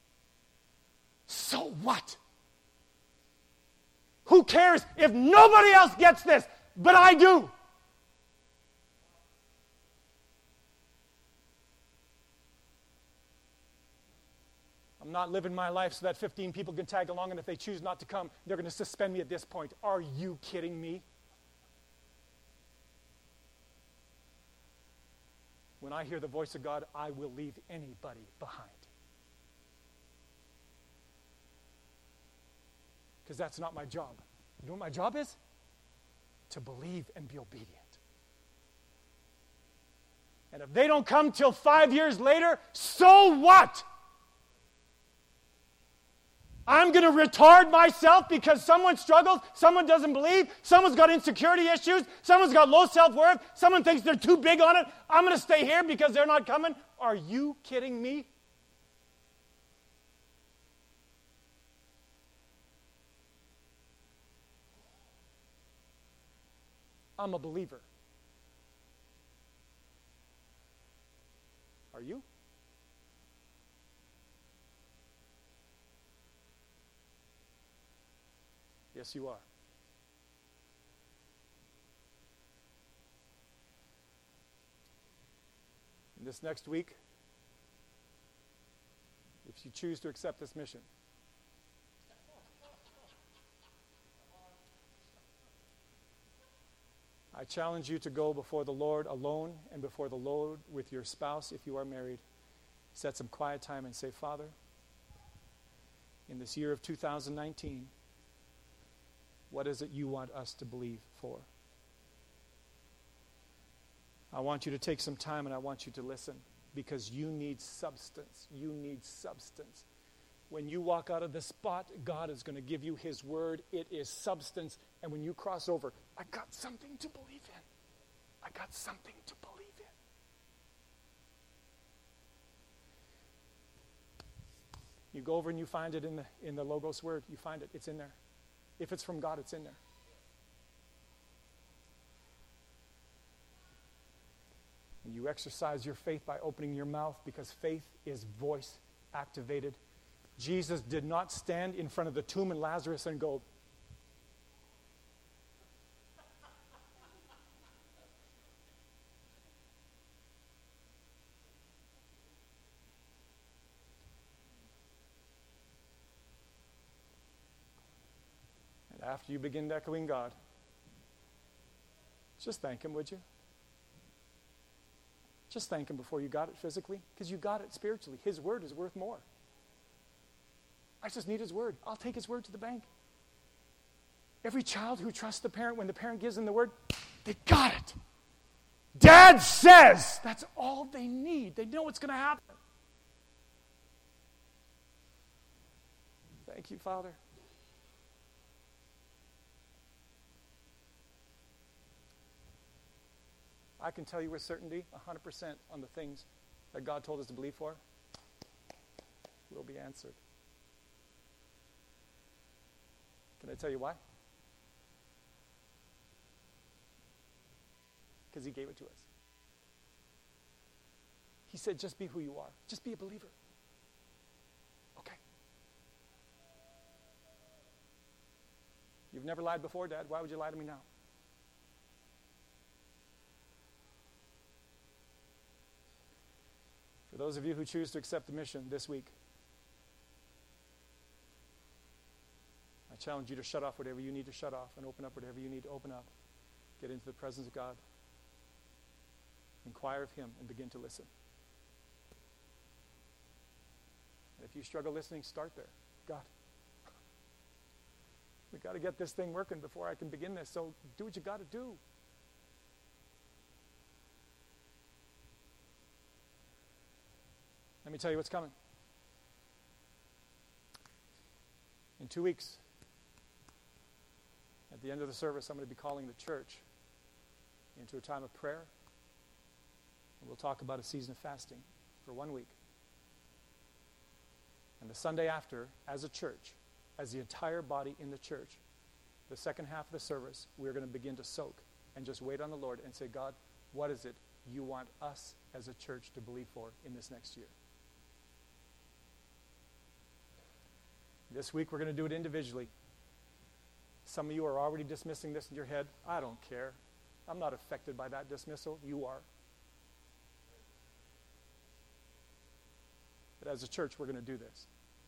S1: So what? Who cares if nobody else gets this, but I do? I'm not living my life so that 15 people can tag along, and if they choose not to come, they're going to suspend me at this point. Are you kidding me? When I hear the voice of God, I will leave anybody behind. Because that's not my job. You know what my job is? To believe and be obedient. And if they don't come till 5 years later, so what? I'm going to retard myself because someone struggles, someone doesn't believe, someone's got insecurity issues, someone's got low self-worth, someone thinks they're too big on it. I'm going to stay here because they're not coming. Are you kidding me? I'm a believer. Are you? Yes, you are. And this next week, if you choose to accept this mission, I challenge you to go before the Lord alone and before the Lord with your spouse if you are married. Set some quiet time and say, Father, in this year of 2019, what is it you want us to believe for? I want you to take some time and I want you to listen because you need substance. You need substance. When you walk out of the spot, God is going to give you His word. It is substance. And when you cross over, I got something to believe in. I got something to believe in. You go over and you find it in the Logos word. You find it. It's in there. If it's from God, it's in there. And you exercise your faith by opening your mouth because faith is voice activated. Jesus did not stand in front of the tomb and Lazarus and go, and after you begin echoing God, just thank Him, would you? Just thank Him before you got it physically, because you got it spiritually. His word is worth more. I just need His word. I'll take His word to the bank. Every child who trusts the parent, when the parent gives them the word, they got it. Dad says, that's all they need. They know what's going to happen. Thank you, Father. I can tell you with certainty, 100% on the things that God told us to believe for will be answered. Can I tell you why? Because He gave it to us. He said, just be who you are. Just be a believer. Okay. You've never lied before, Dad. Why would you lie to me now? For those of you who choose to accept the mission this week, I challenge you to shut off whatever you need to shut off and open up whatever you need to open up. Get into the presence of God. Inquire of Him and begin to listen. And if you struggle listening, start there. God, we got to get this thing working before I can begin this, so do what you got to do. Let me tell you what's coming. In 2 weeks, at the end of the service, I'm going to be calling the church into a time of prayer. And we'll talk about a season of fasting for 1 week. And the Sunday after, as a church, as the entire body in the church, the second half of the service, we're going to begin to soak and just wait on the Lord and say, God, what is it you want us as a church to believe for in this next year? This week we're going to do it individually. Some of you are already dismissing this in your head. I don't care. I'm not affected by that dismissal. You are. But as a church, we're going to do this.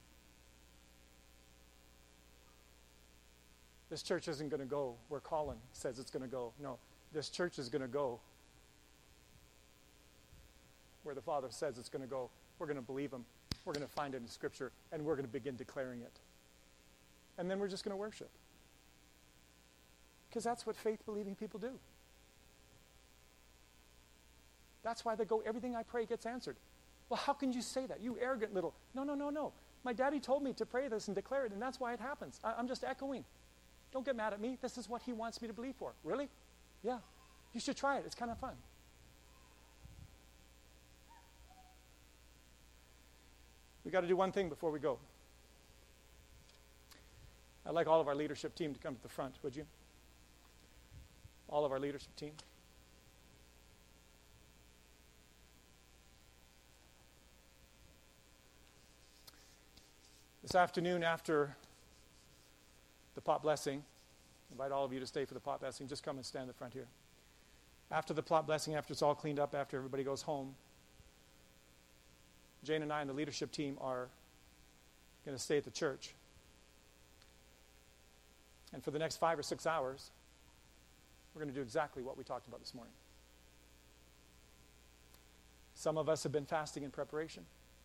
S1: This church isn't going to go where Colin says it's going to go. No, this church is going to go where the Father says it's going to go. We're going to believe him. We're going to find it in Scripture, and we're going to begin declaring it. And then we're just going to worship. Because that's what faith-believing people do. That's why they go, everything I pray gets answered. Well, how can you say that? You arrogant little. No. My daddy told me to pray this and declare it, and that's why it happens. I'm just echoing. Don't get mad at me. This is what he wants me to believe for. Really? Yeah. You should try it. It's kind of fun. We got to do one thing before we go. I'd like all of our leadership team to come to the front, would you? All of our leadership team. This afternoon, after the pot blessing, I invite all of you to stay for the pot blessing. Just come and stand in the front here. After the pot blessing, after it's all cleaned up, after everybody goes home, Jane and I and the leadership team are going to stay at the church. And for the next 5 or 6 hours, we're going to do exactly what we talked about this morning. Some of us have been fasting in preparation.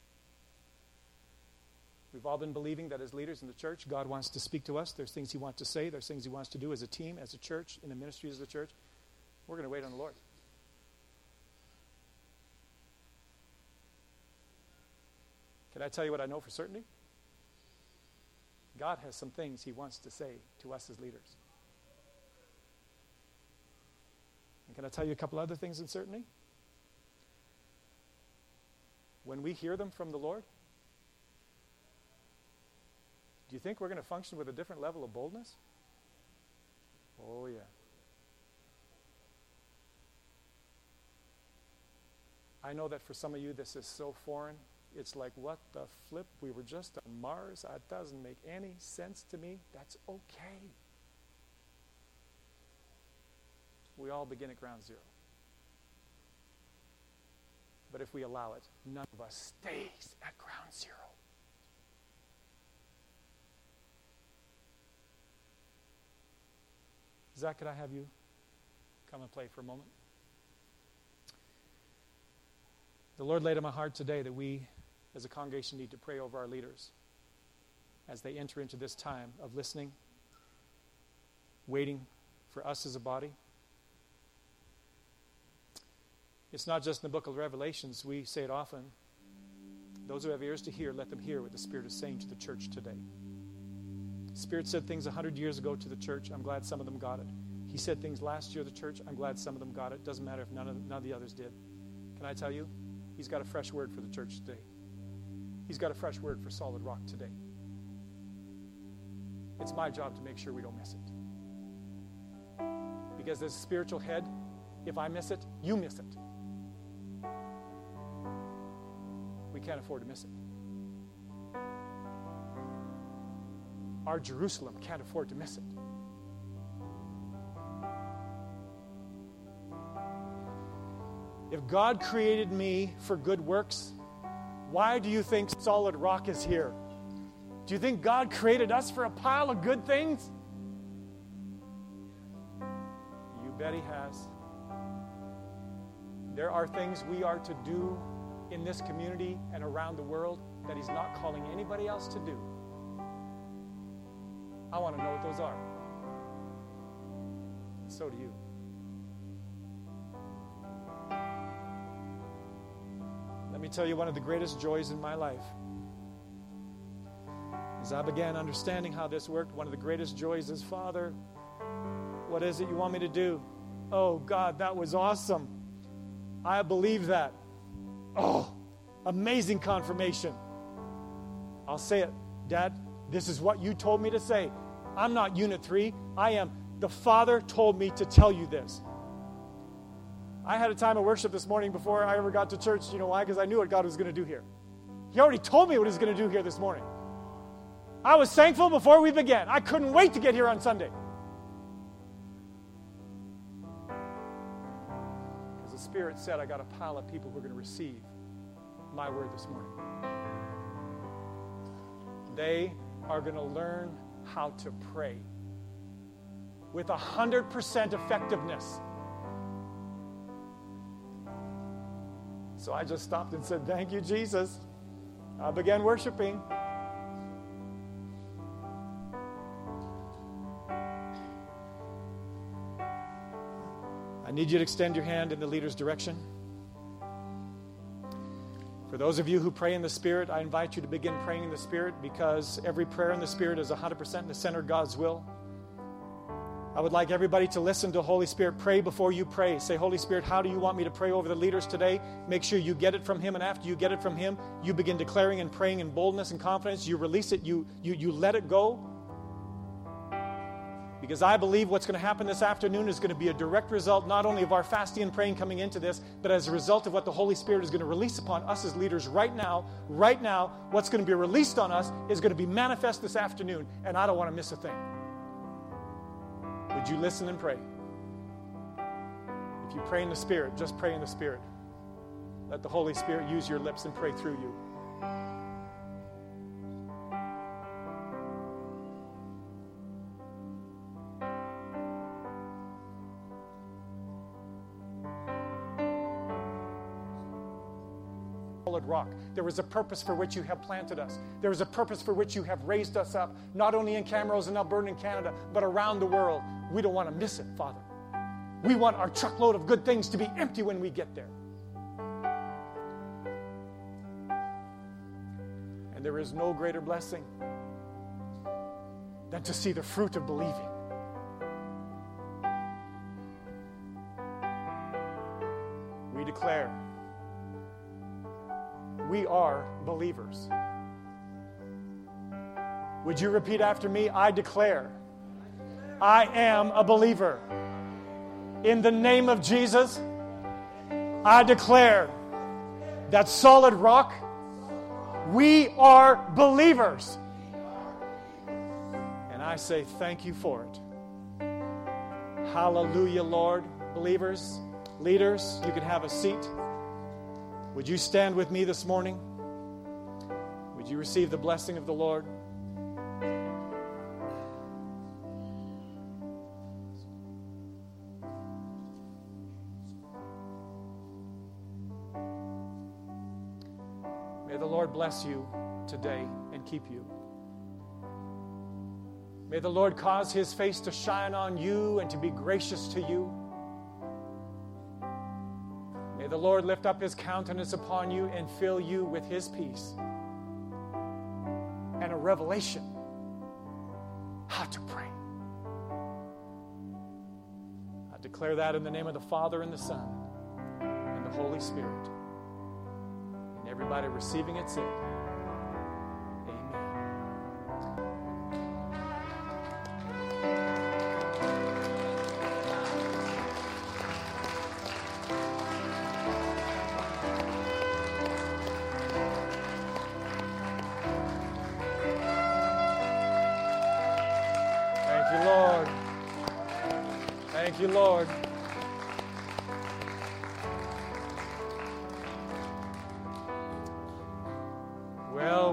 S1: We've all been believing that as leaders in the church, God wants to speak to us. There's things he wants to say. There's things he wants to do as a team, as a church, in the ministries of the church. We're going to wait on the Lord. Can I tell you what I know for certainty? God has some things he wants to say to us as leaders. And can I tell you a couple other things in certainty? When we hear them from the Lord, do you think we're going to function with a different level of boldness? Oh, yeah. I know that for some of you this is so foreign. It's like, what the flip? We were just on Mars. That doesn't make any sense to me. That's okay. We all begin at ground zero. But if we allow it, none of us stays at ground zero. Zach, could I have you come and play for a moment? The Lord laid on my heart today that we, as a congregation, need to pray over our leaders as they enter into this time of listening, waiting for us as a body. It's not just in the book of Revelations. We say it often. Those who have ears to hear, let them hear what the Spirit is saying to the church today. The Spirit said things 100 years ago to the church. I'm glad some of them got it. He said things last year to the church. I'm glad some of them got it. Doesn't matter if none of the others did. Can I tell you? He's got a fresh word for the church today. He's got a fresh word for Solid Rock today. It's my job to make sure we don't miss it. Because as a spiritual head, if I miss it, you miss it. We can't afford to miss it. Our Jerusalem can't afford to miss it. If God created me for good works, why do you think Solid Rock is here? Do you think God created us for a pile of good things? You bet he has. There are things we are to do in this community and around the world that he's not calling anybody else to do. I want to know what those are. And so do you. Let me tell you, one of the greatest joys in my life, as I began understanding how this worked, one of the greatest joys is, Father, what is it you want me to do? Oh, God, that was awesome. I believe that. Oh, amazing confirmation. I'll say it. Dad, this is what you told me to say. I'm not Unit 3. I am. The Father told me to tell you this. I had a time of worship this morning before I ever got to church. You know why? Because I knew what God was going to do here. He already told me what He was going to do here this morning. I was thankful before we began. I couldn't wait to get here on Sunday. Because the Spirit said I got a pile of people who are going to receive my word this morning. They are going to learn how to pray with 100% effectiveness. So I just stopped and said, thank you, Jesus. I began worshiping. I need you to extend your hand in the leader's direction. For those of you who pray in the Spirit, I invite you to begin praying in the Spirit, because every prayer in the Spirit is 100% in the center of God's will. I would like everybody to listen to Holy Spirit. Pray before you pray. Say, Holy Spirit, how do you want me to pray over the leaders today? Make sure you get it from Him, and after you get it from Him, you begin declaring and praying in boldness and confidence. You release it. You let it go. Because I believe what's going to happen this afternoon is going to be a direct result not only of our fasting and praying coming into this, but as a result of what the Holy Spirit is going to release upon us as leaders right now. Right now, what's going to be released on us is going to be manifest this afternoon, and I don't want to miss a thing. Would you listen and pray? If you pray in the Spirit, just pray in the Spirit. Let the Holy Spirit use your lips and pray through you. Rock. There is a purpose for which you have planted us. There is a purpose for which you have raised us up, not only in Camrose and Alberta and Canada, but around the world. We don't want to miss it, Father. We want our truckload of good things to be empty when we get there. And there is no greater blessing than to see the fruit of believing. We declare we are believers. Would you repeat after me? I declare I am a believer. In the name of Jesus, I declare that solid rock, we are believers. And I say thank you for it. Hallelujah, Lord. Believers, leaders, you can have a seat. Would you stand with me this morning? Would you receive the blessing of the Lord? May the Lord bless you today and keep you. May the Lord cause His face to shine on you and to be gracious to you. May the Lord lift up His countenance upon you and fill you with His peace and a revelation how to pray. I declare that in the name of the Father and the Son and the Holy Spirit. And everybody receiving it said, Thank you, Lord. Well,